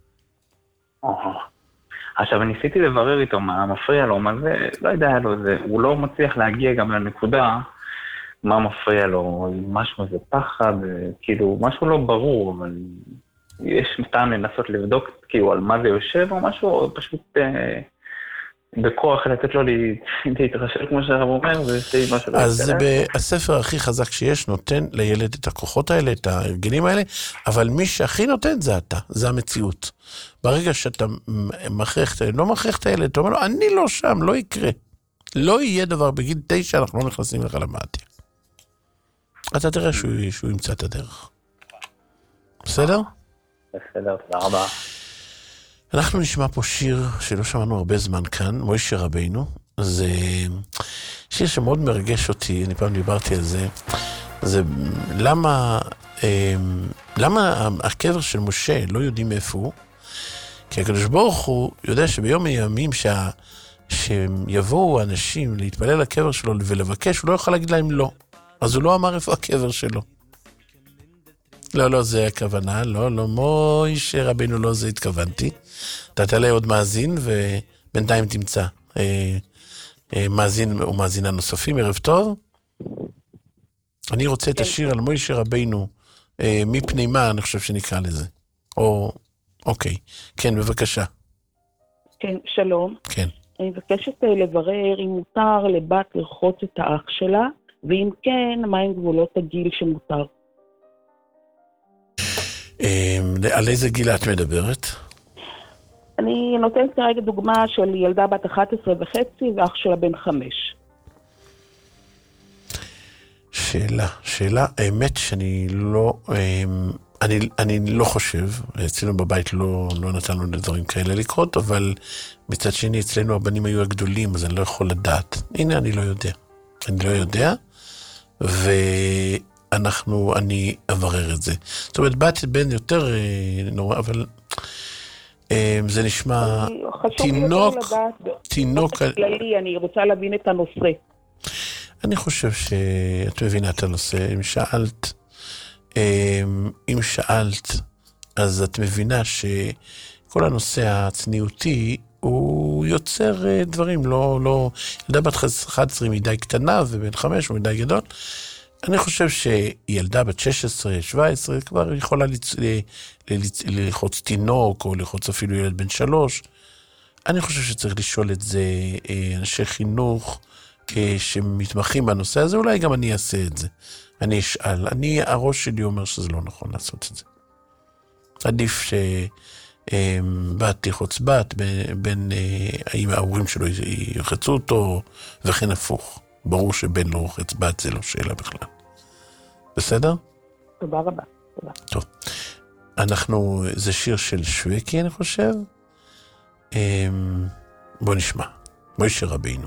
עכשיו, אני ניסיתי לברר איתו מה מפריע לו, מה זה, לא יודע לו, הוא לא מצליח להגיע גם לנקודה מה מפריע לו, משהו זה פחד, כאילו, משהו לא ברור, אבל יש טעם לנסות לבדוק כאילו על מה זה יושב או משהו, או פשוט בכוח לתת לו להתרשל כמו שהרב אומר, וזה משהו... אז הספר הכי חזק שיש נותן לילד את הכוחות האלה, את ההרגלים האלה, אבל מי שהכי נותן זה אתה, זה המציאות. ברגע שאתה מכריח את הילד, לא מכריח את הילד, אתה אומר לו, אני לא שם, לא יקרה. לא יהיה דבר בגיל 9, אנחנו לא נכנסים לך למעטיה. אתה תראה שהוא ימצא את הדרך. בסדר? בסדר, תודה רבה. אנחנו נשמע פה שיר שלא שמענו הרבה זמן כאן, מוישה רבינו. זה שיר שמאוד מרגש אותי, אני פעם דיברתי על זה. זה למה הקבר של משה לא יודעים איפה הוא? כי הקדוש ברוך הוא יודע שביום הימים שיבואו אנשים להתפלל לקבר שלו ולבקש, הוא לא יכול להגיד להם לא. אז הוא לא אמר איפה הקבר שלו. לא, זה הכוונה, לא, מוישה רבינו, לא זה התכוונתי. אתה תעלה עוד מאזין, ובינתיים תמצא מאזין ומאזינה נוספים. ערב טוב. אני רוצה את השיר על מוישה רבינו, מפני מה אני חושב שנקרא לזה. אוקיי. כן, בבקשה. כן, שלום. כן. אני מבקשת לברר אם מותר לבת לרחוץ את האח שלה, ואם כן, מהם גבולות הגיל שמותר. על איזה גיל את מדברת? אני נותנת כרגע דוגמה של ילדה בת 11.5 ואח שלה בן 5. שאלה, האמת שאני לא... אני לא חושב, אצלנו בבית לא נתנו לדברים כאלה לקרות, אבל מצד שני אצלנו הבנים היו הגדולים, אז אני לא יכול לדעת. הנה, אני לא יודע, אני אברר את זה. זאת אומרת, בת בן יותר נורא, אבל זה נשמע תינוק כללי, אני רוצה להבין את הנושא. אני חושב שאת מבינה את הנושא. אם שאלת, אז את מבינה שכל הנושא הצניעותי הוא יוצר דברים, לא, ילדה בת 11 מדי קטנה ובן 5 הוא מדי גדול. אני חושב שילדה בת 16, 17 כבר יכולה ללחוץ תינוק או ללחוץ אפילו ילד בן 3. אני חושב שצריך לשאול את זה אנשי חינוך שמתמחים בנושא הזה, אולי גם אני אעשה את זה. אני אשאל, הראש שלי אומר שזה לא נכון לעשות את זה. עדיף שבת תלחוץ בת, בין האם ההורים שלו ירחצו אותו, וכן הפוך. ברור שבן לא רוחץ בת, זה לא שאלה בכלל. בסדר? תודה רבה. טוב. זה שיר של שווקי, אני חושב. בוא נשמע. מוישה רבינו.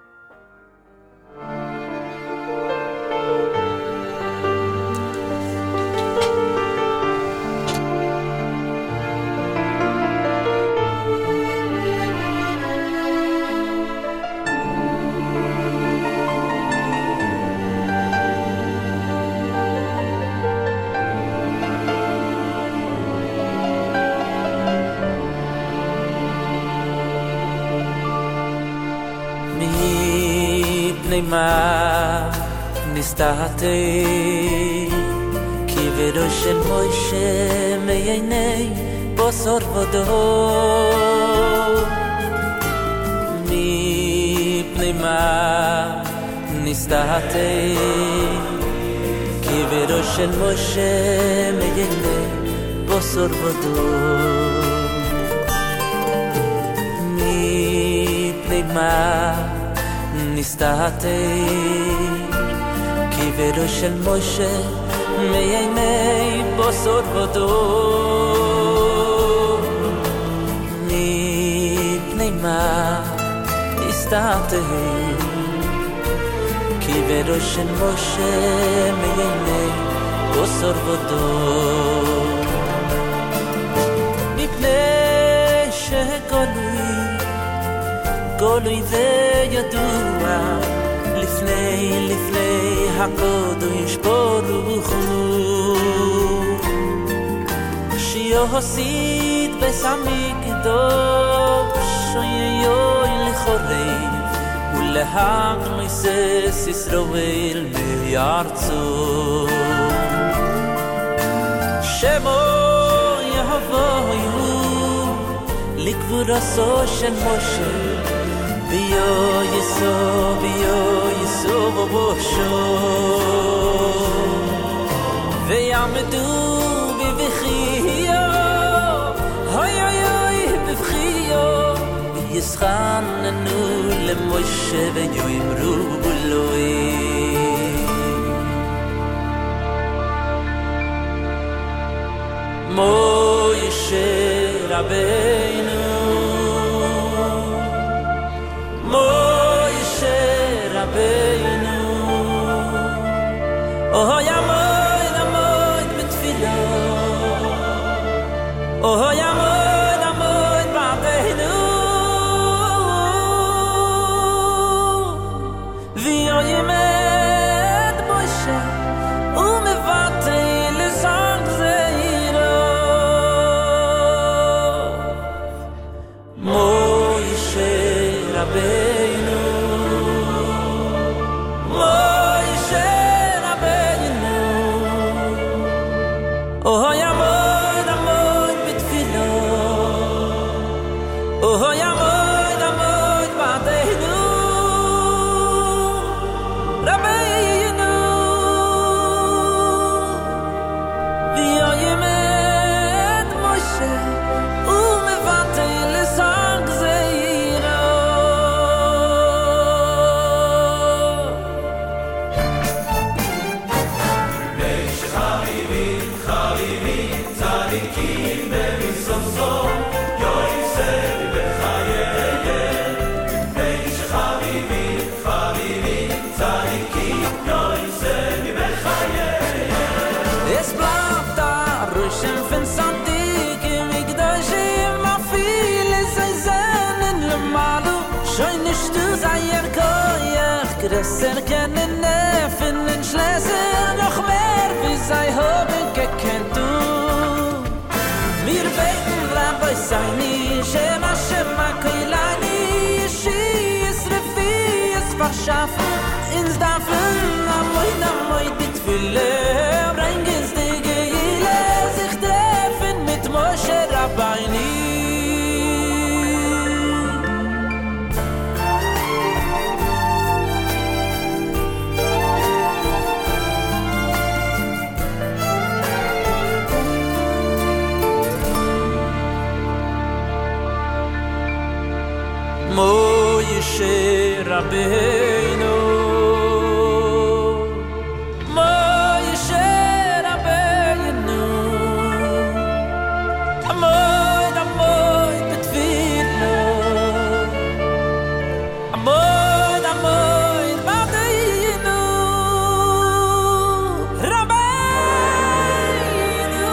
מה נסתעתי כבדו של מוישה מעיני בוסור ודו מפני מה נסתעתי כבדו של מוישה מעיני בוסור ודו מפני מה נסתעתי כבדו של משה מעיני בוסור ודו מפני מה נסתעתי כבדו של משה מעיני בוסור ודו מפני גולוי וידוע לפני הקודש ברוך הוא שיוסית בסמי קדוש יוי לחורב ולהכניסס ישראל מארצו שמו יהוו לקבורתו של משה ביו יסו בבושו ויעמדו בבכיו אוי בבכיו ויסחננו למשה ויאמרו לו משה רבנו Moshe Rabbeinu Oh yamoid betfilo Oh yamoid ba'deinu V'yo yemed Moshe umevatei l'zang zeiro Moshe Rabbeinu Oh yamoid betfilo Oh yamoid ba'deinu Rabbeinu V'yo yemed Moshe umevatei l'zang zeiro Meish Chavivim Schön nicht du sei koech größer kennen Neffen und Schlösser noch mehr wie sei haben gekannt du mir beten Rabbi sei nie Shema Shema Koilani Shi es Refi es verschaffen ins Dafen Amoy dit Tfile bringens die Geile sich treffen mit Moshe Rabbeini Moshe Rabbeinu Moshe Rabbeinu Amoy betfilo Amoy badinu Rabbeinu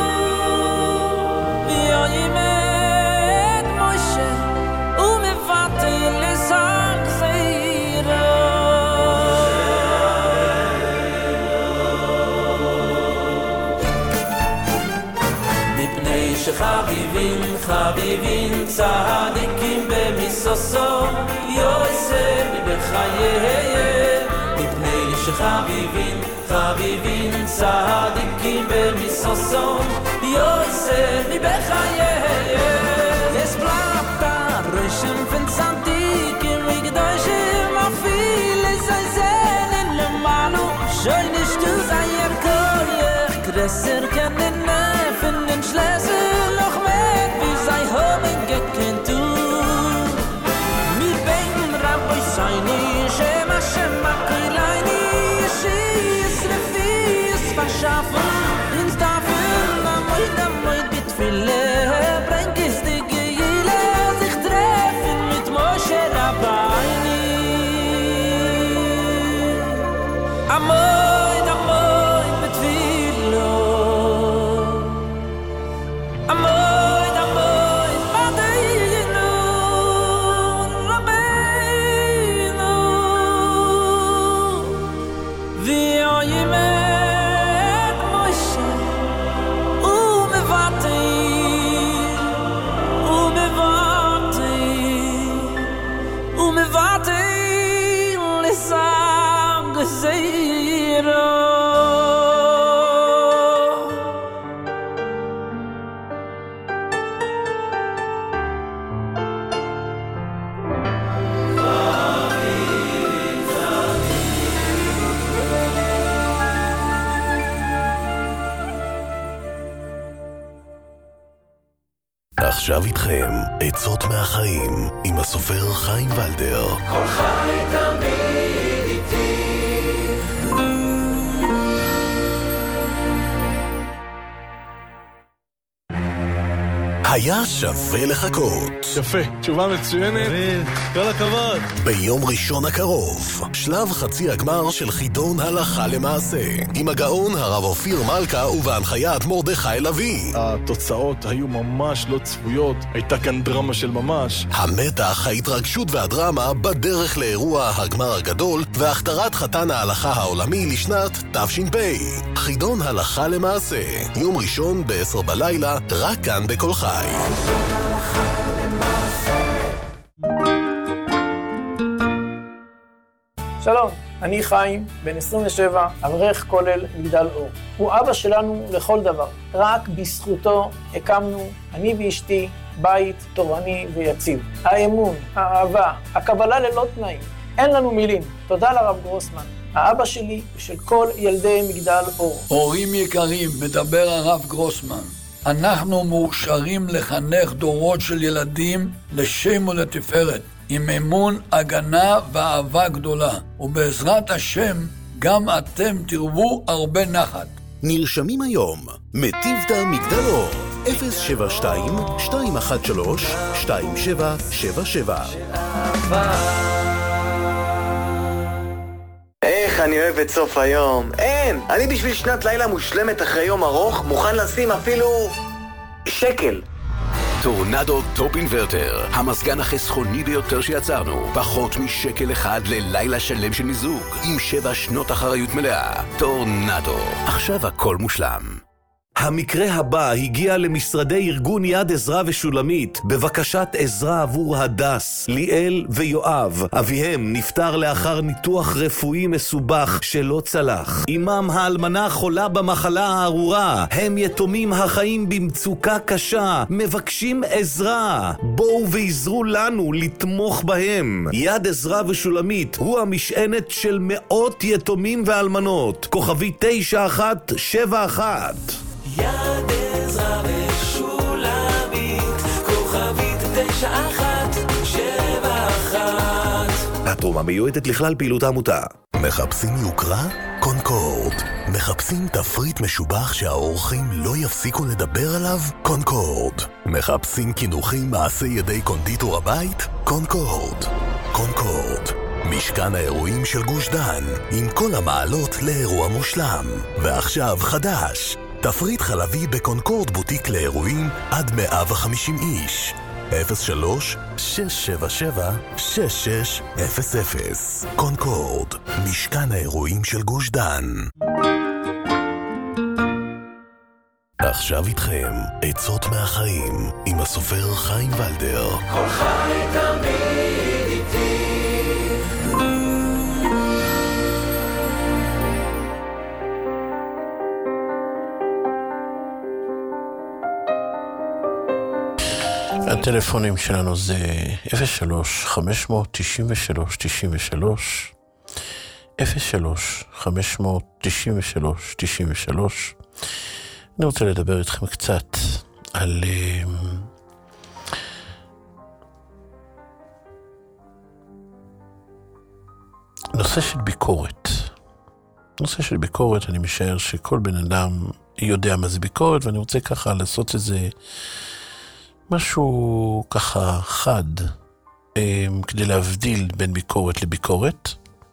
V'yoyimet Moshe חביבין צדיקים במיסוסו יוסף בחייהם מפני שחביבין צדיקים במיסוסו יוסף בחייהם es bleibt da rüschen von Sandiken wie Gedäuschen auf viele Seinen le Manu schön ist du sei koech größer kennen Neffen und Schlösser noch mehr wie sei haben gekannt du mir beten Rabbi sei nie Shema Shema Koilani Shi es Refi es verschaffen ins Dafen Amoy dit Tfile bringes die Geile sich treffen mit Moshe Rabbeini Amoy betfilo Amoy badinu Rabbeinu V'yoyimet Moshe umevati lisam gzeiro עכשיו איתכם עצות מהחיים עם הסופר חיים ולדר. כל חי תמיד איתי היה שווה לחכות. יפה, תשובה מצוינת. כל הכבוד. ביום ראשון הקרוב, שלב חצי הגמר של חידון הלכה למעשה. עם הגאון הרב אופיר מלכה ובהנחיית מרדכי לוי. התוצאות היו ממש לא צפויות. הייתה כאן דרמה של ממש. המתח, ההתרגשות והדרמה בדרך לאירוע הגמר הגדול והכתרת חתן ההלכה העולמי לשנת תש"פ. חידון הלכה למעשה. יום ראשון ב-10 בלילה, רק כאן בכל חי. שלום, אני חיים, בן 27, אברך כולל מגדל אור. הוא אבא שלנו לכל דבר. רק בזכותו הקמנו, אני ואשתי, בית תורני ויציב. האמון, האהבה, הקבלה ללא תנאים. אין לנו מילים. תודה לרב גרוסמן, האבא שלי ושל כל ילדי מגדל אור. הורים יקרים, מדבר הרב גרוסמן. אנחנו מאושרים לחנך דורות של ילדים לשם ולתפארת, עם אמון, הגנה ואהבה גדולה. ובעזרת השם, גם אתם תרבו הרבה נחת. נרשמים היום, מטיבתא מגדל אור, 072-213-2777. איך אני אוהב את סוף היום. אין! אני בשביל שנת לילה מושלמת אחרי יום ארוך מוכן לשים אפילו שקל. טורנדו טופ אינברטר, המזגן החסכוני ביותר שיצרנו. פחות משקל אחד ללילה שלם של מיזוג, עם 7 שנות אחריות מלאה. טורנדו, עכשיו הכל מושלם. המקרה הבא הגיע למשרדי ארגון יד עזרא ושולמית בבקשת עזרה עבור הדס, ליאל ויואב. אביהם נפטר לאחר ניתוח רפואי מסובך שלא צלח. אמם האלמנה חולה במחלה הארורה. הם יתומים החיים במצוקה קשה, מבקשים עזרה. בואו ועזרו לנו לתמוך בהם. יד עזרא ושולמית הוא המשענת של מאות יתומים ואלמנות. כוכבי 9171. יד עזרא ושולמית, כוכבית 9171. התרומה מיועדת לכלל פעילות העמותה. מחפשים יוקרה? קונקורד. מחפשים תפריט משובח שהאורחים לא יפסיקו לדבר עליו? קונקורד. מחפשים כינוכים מעשי ידי קונדיטור הבית? קונקורד. קונקורד. משכן האירועים של גוש דן, עם כל המעלות לאירוע מושלם. ועכשיו חדש, תפריט חלבי בקונקורד בוטיק לאירועים עד 150 איש. 03-677-6600. קונקורד, משכן האירועים של גוש דן. עכשיו איתכם, עצות מהחיים, עם הסופר חיים ולדר. כל חי תמיד איתי. הטלפונים שלנו זה 03-593-93-93 03-593-93-93. אני רוצה לדבר איתכם קצת על נושא של ביקורת. נושא של ביקורת, אני משער שכל בן אדם יודע מה זה ביקורת, ואני רוצה ככה לעשות איזה משהו ככה חד, כדי להבדיל בין ביקורת לביקורת.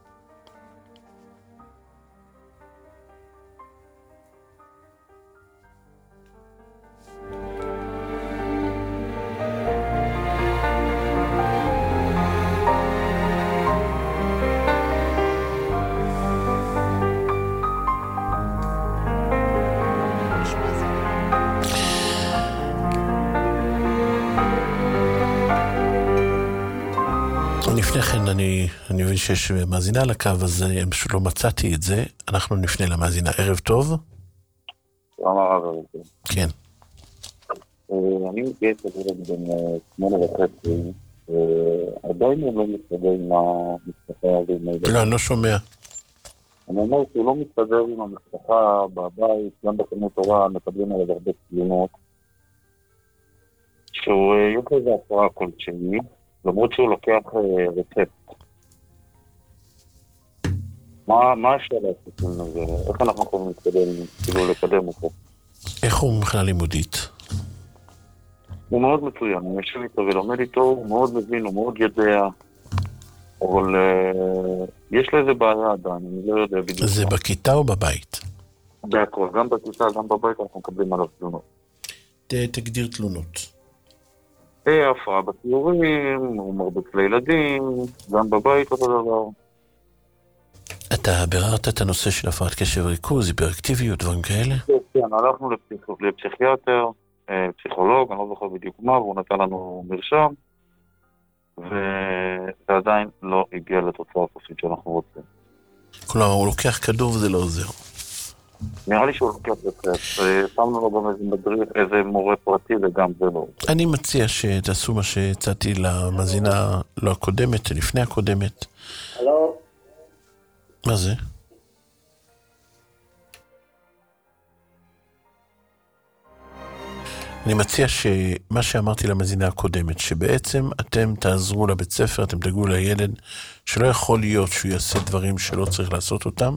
לפני כן אני מבין שיש מאזינה על הקו, אז פשוט לא מצאתי את זה. אנחנו נפנה למאזינה. ערב טוב. כן. אני מתגייס לילד בן 8.5, עדיין הוא לא מסתדר עם המשפחה. לא, אני לא שומע. אני אומר שהוא לא מסתדר עם המשפחה בבית, גם בתלמוד תורה מקבלים עליו הרבה תלונות, שהוא יש לזה הפרעה כלשהי, למרות שהוא לוקח רצפט. מה השאלה הסיפור הזה? איך אנחנו יכולים לקדם אותו? איך הוא מבחינה לימודית? הוא מאוד מצוין, הוא יושב איתו ולומד איתו, הוא מאוד מבין, הוא מאוד יודע, אבל יש לו איזה בעיה עדיין, אני לא יודע בדיוק. זה בכיתה או בבית? בהכל, גם בכיתה, גם בבית אנחנו מקבלים עליו תלונות. תגדיר תלונות. הפרעה בציורים, הוא מרביץ לילדים, גם בבית אותו דבר. אתה ביררת את הנושא של הפרעת קשב וריכוז, היפראקטיביות, דברים כאלה? כן, הלכנו לפסיכיאטר, פסיכולוג, אני לא זוכר בדיוק מה, והוא נתן לנו מרשם, ועדיין לא הגיע לתוצאה הסופית שאנחנו רוצים. כלומר, הוא לוקח כדור וזה לא עוזר. נראה לי שהוא לוקח רצפט, שמנו לו גם איזה מדריך, איזה מורה פרטי, וגם זה לא. אני מציע שתעשו מה שהצעתי למאזינה, לא הקודמת, לפני הקודמת. הלו? מה זה? אני מציע שמה שאמרתי למאזינה הקודמת, שבעצם אתם תעזרו לבית ספר, אתם תדאגו לילד, שלא יכול להיות שהוא יעשה דברים שלא צריך לעשות אותם,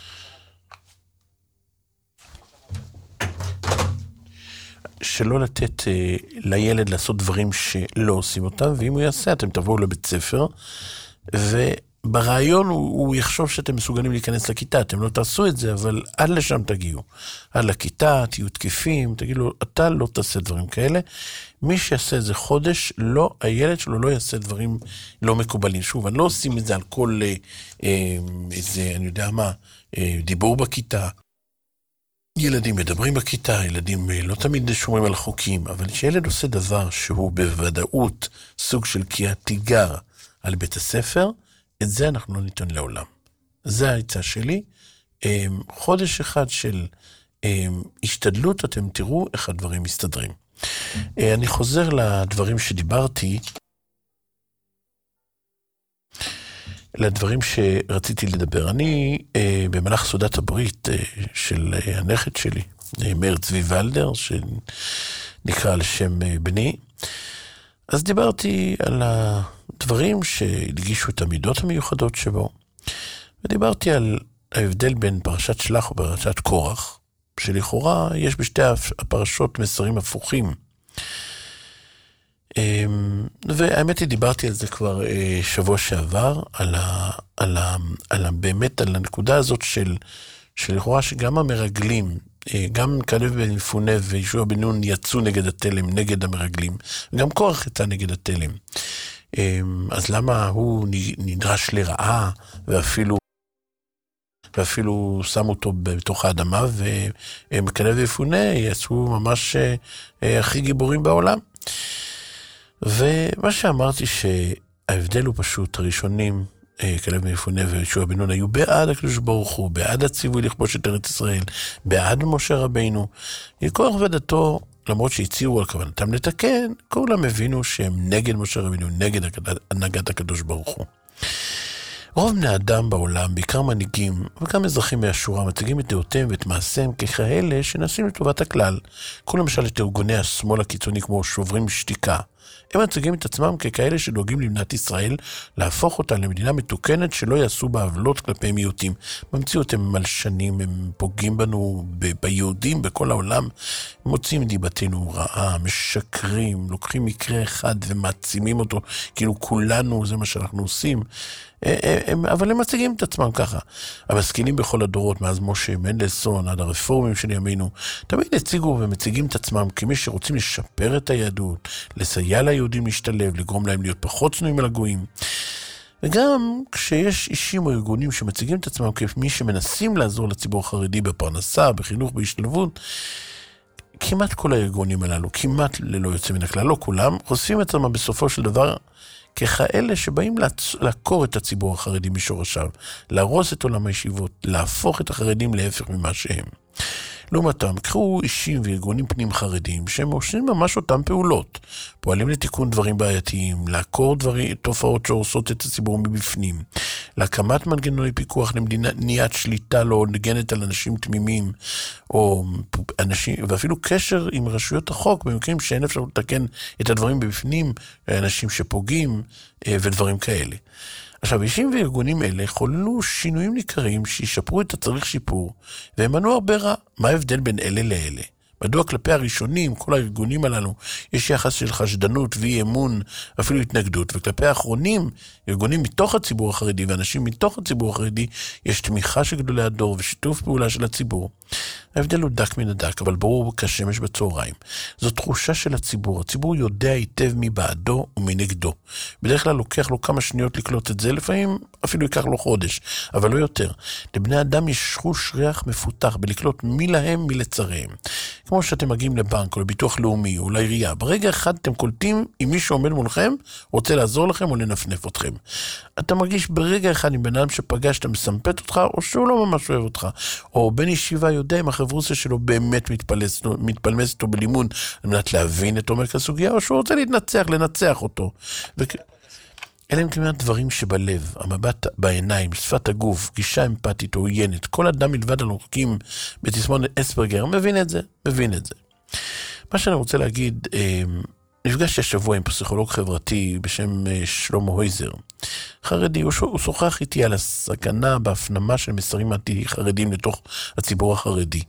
שלא לתת לילד לעשות דברים שלא עושים אותם, ואם הוא יעשה, אתם תבואו לבית ספר, ברעיון הוא יחשוב שאתם מסוגלים להיכנס לכיתה, אתם לא תעשו את זה, אבל עד לשם תגיעו. עד לכיתה, תהיו תקפים, תגידו, אתה לא תעשה דברים כאלה. מי שיעשה את זה חודש, לא, הילד שלו לא יעשה דברים לא מקובלים. שוב, אני לא עושים את זה על כל איזה, אני יודע מה, דיבור בכיתה. ילדים מדברים בכיתה, ילדים לא תמיד שומרים על חוקים, אבל כשילד עושה דבר שהוא בוודאות סוג של תיגר על בית הספר, את זה אנחנו לא ניתן לעולם. זה העצה שלי. חודש אחד של השתדלות, אתם תראו איך הדברים מסתדרים. אני חוזר לדברים שדיברתי, לדברים שרציתי לדבר. אני, במהלך סעודת הברית של הנכד שלי, מאיר צבי ולדר, שנקרא על שם בני, אז דיברתי על הדברים שהדגישו את המידות המיוחדות שבו, ודיברתי על ההבדל בין פרשת שלח ופרשת קורח, שלכאורה יש בשתי הפרשות מסרים הפוכים. והאמת היא, דיברתי על זה כבר שבוע שעבר, באמת על הנקודה הזאת שלכאורה שגם המרגלים, גם כלב בן יפונה וישוע בן נון יצאו נגד התלם, נגד המרגלים, וגם קורח יצא נגד התלם. אז למה הוא נדרש לרעה, ואפילו שמו אותו בתוך האדמה, וכלב ויפונה יצאו ממש הכי גיבורים בעולם. ומה שאמרתי שההבדל הוא פשוט, הראשונים, כלב ויפונה וישוע בן נון, היו בעד הקדוש ברוך הוא, בעד הציווי לכבוש את ארץ ישראל, בעד משה רבינו. קורח ודתו, למרות שהציעו על כוונתם לתקן, כולם הבינו שהם נגד משה רבינו, נגד הנהגת הקדוש ברוך הוא. רוב בני אדם בעולם, בעיקר מנהיגים וגם אזרחים מהשורה, מציגים את דעותיהם ואת מעשיהם ככאלה שנעשים לטובת הכלל. כל למשל את ארגוני השמאל הקיצוני כמו שוברים שתיקה. הם מציגים את עצמם ככאלה שדואגים למדינת ישראל להפוך אותה למדינה מתוקנת שלא יעשו בה עוולות כלפי מיעוטים. במציאות הם מלשנים, הם פוגעים בנו, ביהודים, בכל העולם. הם מוצאים דיבתנו רעה, משקרים, לוקחים מקרה אחד ומעצימים אותו, כאילו כולנו זה מה שאנחנו עושים. אבל הם מציגים את עצמם ככה. המשכילים בכל הדורות, מאז משה מנדלסון עד הרפורמים של ימינו, תמיד הציגו ומציגים את עצמם כמי שרוצים לשפר את היהדות, לסייע ליהודים להשתלב, לגרום להם להיות פחות צנועים על הגויים. וגם כשיש אישים או ארגונים שמציגים את עצמם כמי שמנסים לעזור לציבור החרדי בפרנסה, בחינוך, בהשתלבות, כמעט כל הארגונים הללו, כמעט ללא יוצא מן הכלל, לא כולם, חושפים את עצמם בסופו של דבר ככאלה שבאים לעקור את הציבור החרדי משורשיו, להרוס את עולם הישיבות, להפוך את החרדים להפך ממה שהם. לעומתם, קחו אישים וארגונים פנים חרדים שהם עושים ממש אותם פעולות, פועלים לתיקון דברים בעייתיים, לעקור תופעות שהורסות את הציבור מבפנים, להקמת מנגנוני פיקוח למניעת שליטה לא נגנת על אנשים תמימים, או אנשים, ואפילו קשר עם רשויות החוק, במקרים שאין אפשר לתקן את הדברים מבפנים, אנשים שפוגעים ודברים כאלה. עכשיו, אישים וארגונים אלה חוללו שינויים ניכרים שישפרו את הצריך שיפור, והם מנעו הרבה רע. מה ההבדל בין אלה לאלה? מדוע כלפי הראשונים, כל הארגונים הללו, יש יחס של חשדנות ואי אמון, אפילו התנגדות, וכלפי האחרונים, ארגונים מתוך הציבור החרדי ואנשים מתוך הציבור החרדי, יש תמיכה של גדולי הדור ושיתוף פעולה של הציבור. ההבדל הוא דק מן הדק, אבל ברור כשמש בצהריים. זו תחושה של הציבור. הציבור יודע היטב מי בעדו ומנגדו. בדרך כלל לוקח לו כמה שניות לקלוט את זה, לפעמים אפילו ייקח לו חודש, אבל לא יותר. לבני אדם יש חוש ריח מפותח בלקלוט מי להם מי לצריהם. כמו שאתם מגיעים לבנק או לביטוח לאומי או לעירייה, ברגע אחד אתם קולטים אם מי שעומד מולכם רוצה לעזור לכם או לנפנף אתכם. אתה מרגיש ברגע אחד עם בן אדם שפגשת מסמפת אותך או שהוא לא ממש אוהב אותך, או בן ישיבה יודע אם החברוסה שלו באמת מתפלמס אותו בלימוד על מנת להבין את עומק הסוגיה, או שהוא רוצה לנצח אותו. אלה הם כמעט דברים שבלב, המבט בעיניים, שפת הגוף, גישה אמפתית או עוינת, כל אדם מלבד הלוחקים בתסמונת אספרגר מבין את זה. מה שאני רוצה להגיד, נפגשתי השבוע עם פסיכולוג חברתי בשם שלמה הויזר, חרדי, הוא שוחח איתי על הסכנה בהפנמה של מסרים אנטי-חרדים לתוך הציבור החרדי.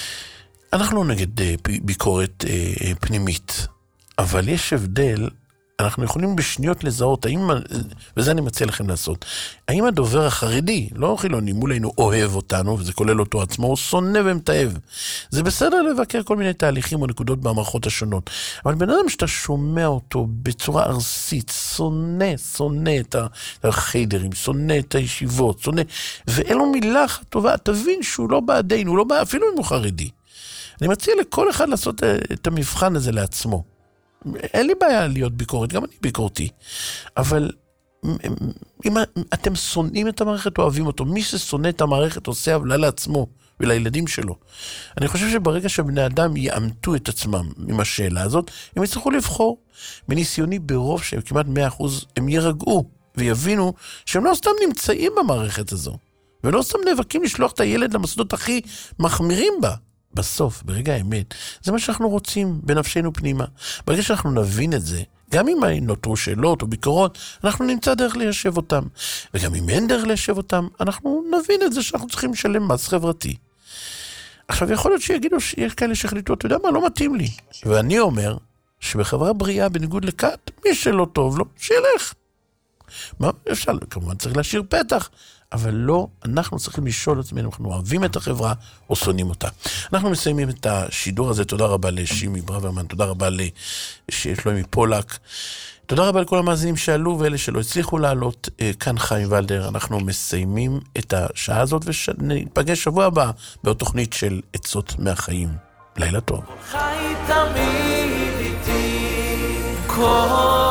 אנחנו נגד ביקורת פנימית, אבל יש הבדל אנחנו יכולים בשניות לזהות, וזה אני מציע לכם לעשות, האם הדובר החרדי, לא חילוני, מולנו אוהב אותנו, וזה כולל אותו עצמו, הוא שונא ומתאהב. זה בסדר לבקר כל מיני תהליכים או נקודות במערכות השונות, אבל בן אדם שאתה שומע אותו בצורה ארסית, שונא את החיידרים, שונא את הישיבות, ואין לו מילה טובה, תבין שהוא לא בעדינו, הוא לא בא, אפילו אם הוא חרדי. אני מציע לכל אחד לעשות את המבחן הזה לעצמו. אין לי בעיה להיות ביקורת, גם אני ביקורתי. אבל אם אתם שונאים את המערכת, אוהבים אותו. מי ששונא את המערכת עושה עוולה לעצמו ולילדים שלו. אני חושב שברגע שבני אדם יאמתו את עצמם עם השאלה הזאת, הם יצטרכו לבחור. מניסיוני ברוב שהם כמעט 100%, הם ירגעו ויבינו שהם לא סתם נמצאים במערכת הזו. ולא סתם נאבקים לשלוח את הילד למוסדות הכי מחמירים בה. בסוף, ברגע האמת, זה מה שאנחנו רוצים בנפשנו פנימה. ברגע שאנחנו נבין את זה, גם אם נותרו שאלות או ביקורות, אנחנו נמצא דרך ליישב אותם. וגם אם אין דרך ליישב אותם, אנחנו נבין את זה שאנחנו צריכים לשלם מס חברתי. עכשיו, יכול להיות שיגידו שיש כאלה שחליטו, אתה יודע מה, לא מתאים לי. ואני אומר שבחברה בריאה, בניגוד לכת, מי שלא טוב לו, שילך. מה אפשר? כמובן צריך להשאיר פתח. אבל לא, אנחנו צריכים לשאול עצמנו, אנחנו אוהבים את החברה או שונאים אותה. אנחנו מסיימים את השידור הזה, תודה רבה לשימי ברוורמן, תודה רבה לשלומי פולק, תודה רבה לכל המאזינים שעלו ואלה שלא הצליחו לעלות, כאן חיים ולדר, אנחנו מסיימים את השעה הזאת ונפגש שבוע הבא בעוד תוכנית של עצות מהחיים. לילה טוב. חי תמיד איתי כל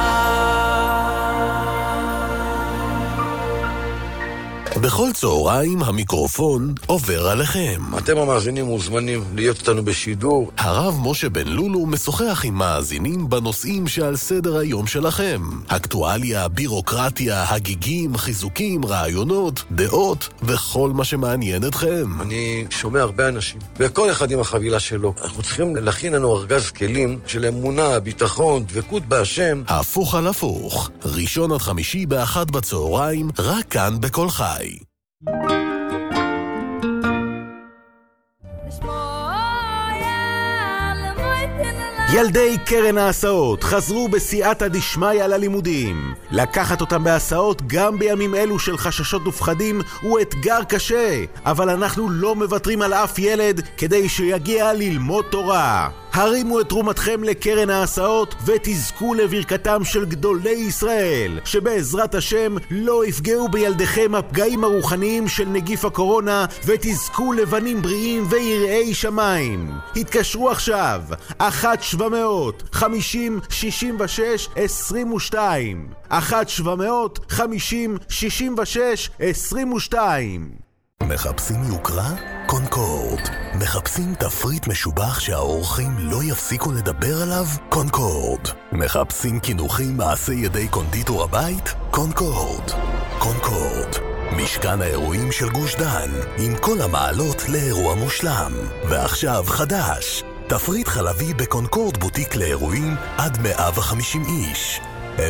בכל צהריים המיקרופון עובר עליכם. אתם המאזינים מוזמנים להיות איתנו בשידור. הרב משה בן לולו משוחח עם מאזינים בנושאים שעל סדר היום שלכם. אקטואליה, בירוקרטיה, הגיגים, חיזוקים, רעיונות, דעות וכל מה שמעניין אתכם. אני שומע הרבה אנשים, וכל אחד עם החבילה שלו. אנחנו צריכים להכין לנו ארגז כלים של אמונה, ביטחון, דבקות בהשם. הפוך על הפוך, ראשון עד חמישי ב13:00 בצהריים, רק כאן בכל חי. ילדי קרן ההסעות חזרו בסייעתא דשמיא ללימודים. לקחת אותם בהסעות גם בימים אלו של חששות ופחדים הוא אתגר קשה, אבל אנחנו לא מוותרים על אף ילד כדי שיגיע ללמוד תורה. הרימו את תרומתכם לקרן ההסעות ותזכו לברכתם של גדולי ישראל, שבעזרת השם לא יפגעו בילדיכם הפגעים הרוחניים של נגיף הקורונה ותזכו לבנים בריאים ויראי שמיים. התקשרו עכשיו 1-700-50-66-22 1-700-50-66-22. מחפשים יוקרה? קונקורד. מחפשים תפריט משובח שהאורחים לא יפסיקו לדבר עליו? קונקורד. מחפשים כינוכים מעשי ידי קונדיטור הבית? קונקורד. קונקורד. משכן האירועים של גוש דן, עם כל המעלות לאירוע מושלם. ועכשיו חדש, תפריט חלבי בקונקורד בוטיק לאירועים עד 150 איש.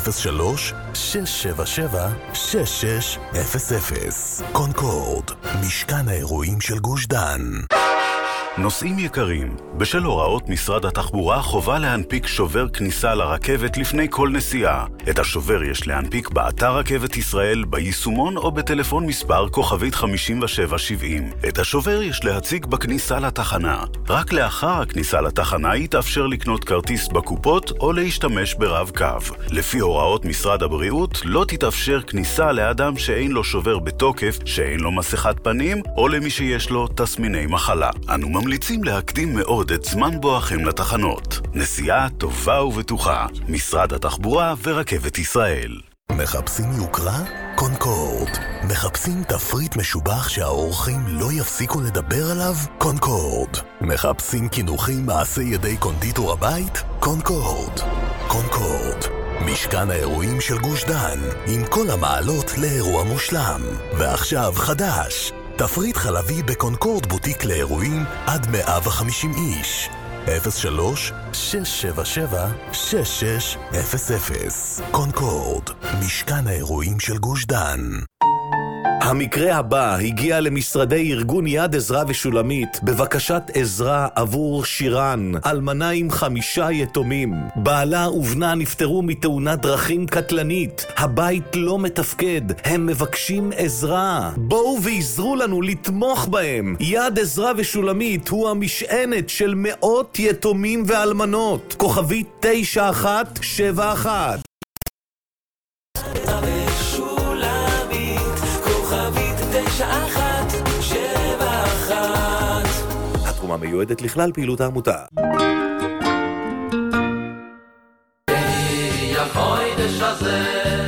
03-677-6600. קונקורד, משכן האירועים של גוש דן. נוסעים יקרים, בשל הוראות משרד התחבורה חובה להנפיק שובר כניסה לרכבת לפני כל נסיעה. את השובר יש להנפיק באתר רכבת ישראל, ביישומון או בטלפון מספר כוכבית 5770. את השובר יש להציג בכניסה לתחנה. רק לאחר הכניסה לתחנה יתאפשר לקנות כרטיס בקופות או להשתמש ברב קו. לפי הוראות משרד הבריאות לא תתאפשר כניסה לאדם שאין לו שובר בתוקף, שאין לו מסכת פנים או למי שיש לו תסמיני מחלה. אנו ממליצים להקדים מאוד את זמן בואכם לתחנות. נסיעה טובה ובטוחה. משרד התחבורה ורכבת ישראל. מחפשים יוקרה? קונקורד. מחפשים תפריט משובח שהאורחים לא יפסיקו לדבר עליו? קונקורד. מחפשים כינוכים מעשי ידי קונדיטור הבית? קונקורד. קונקורד. משכן האירועים של גוש דן, עם כל המעלות לאירוע מושלם. ועכשיו חדש, תפריט חלבי בקונקורד בוטיק לאירועים עד 150 איש. 03-677-6600. קונקורד, משכן האירועים של גוש דן. המקרה הבא הגיע למשרדי ארגון יד עזרא ושולמית בבקשת עזרה עבור שירן, אלמנה עם 5 יתומים. בעלה ובנה נפטרו מתאונת דרכים קטלנית. הבית לא מתפקד, הם מבקשים עזרה. בואו ועזרו לנו לתמוך בהם. יד עזרא ושולמית הוא המשענת של מאות יתומים ואלמנות. כוכבית 9171. התרומה מיועדת לכלל פעילות העמותה. החודש הזה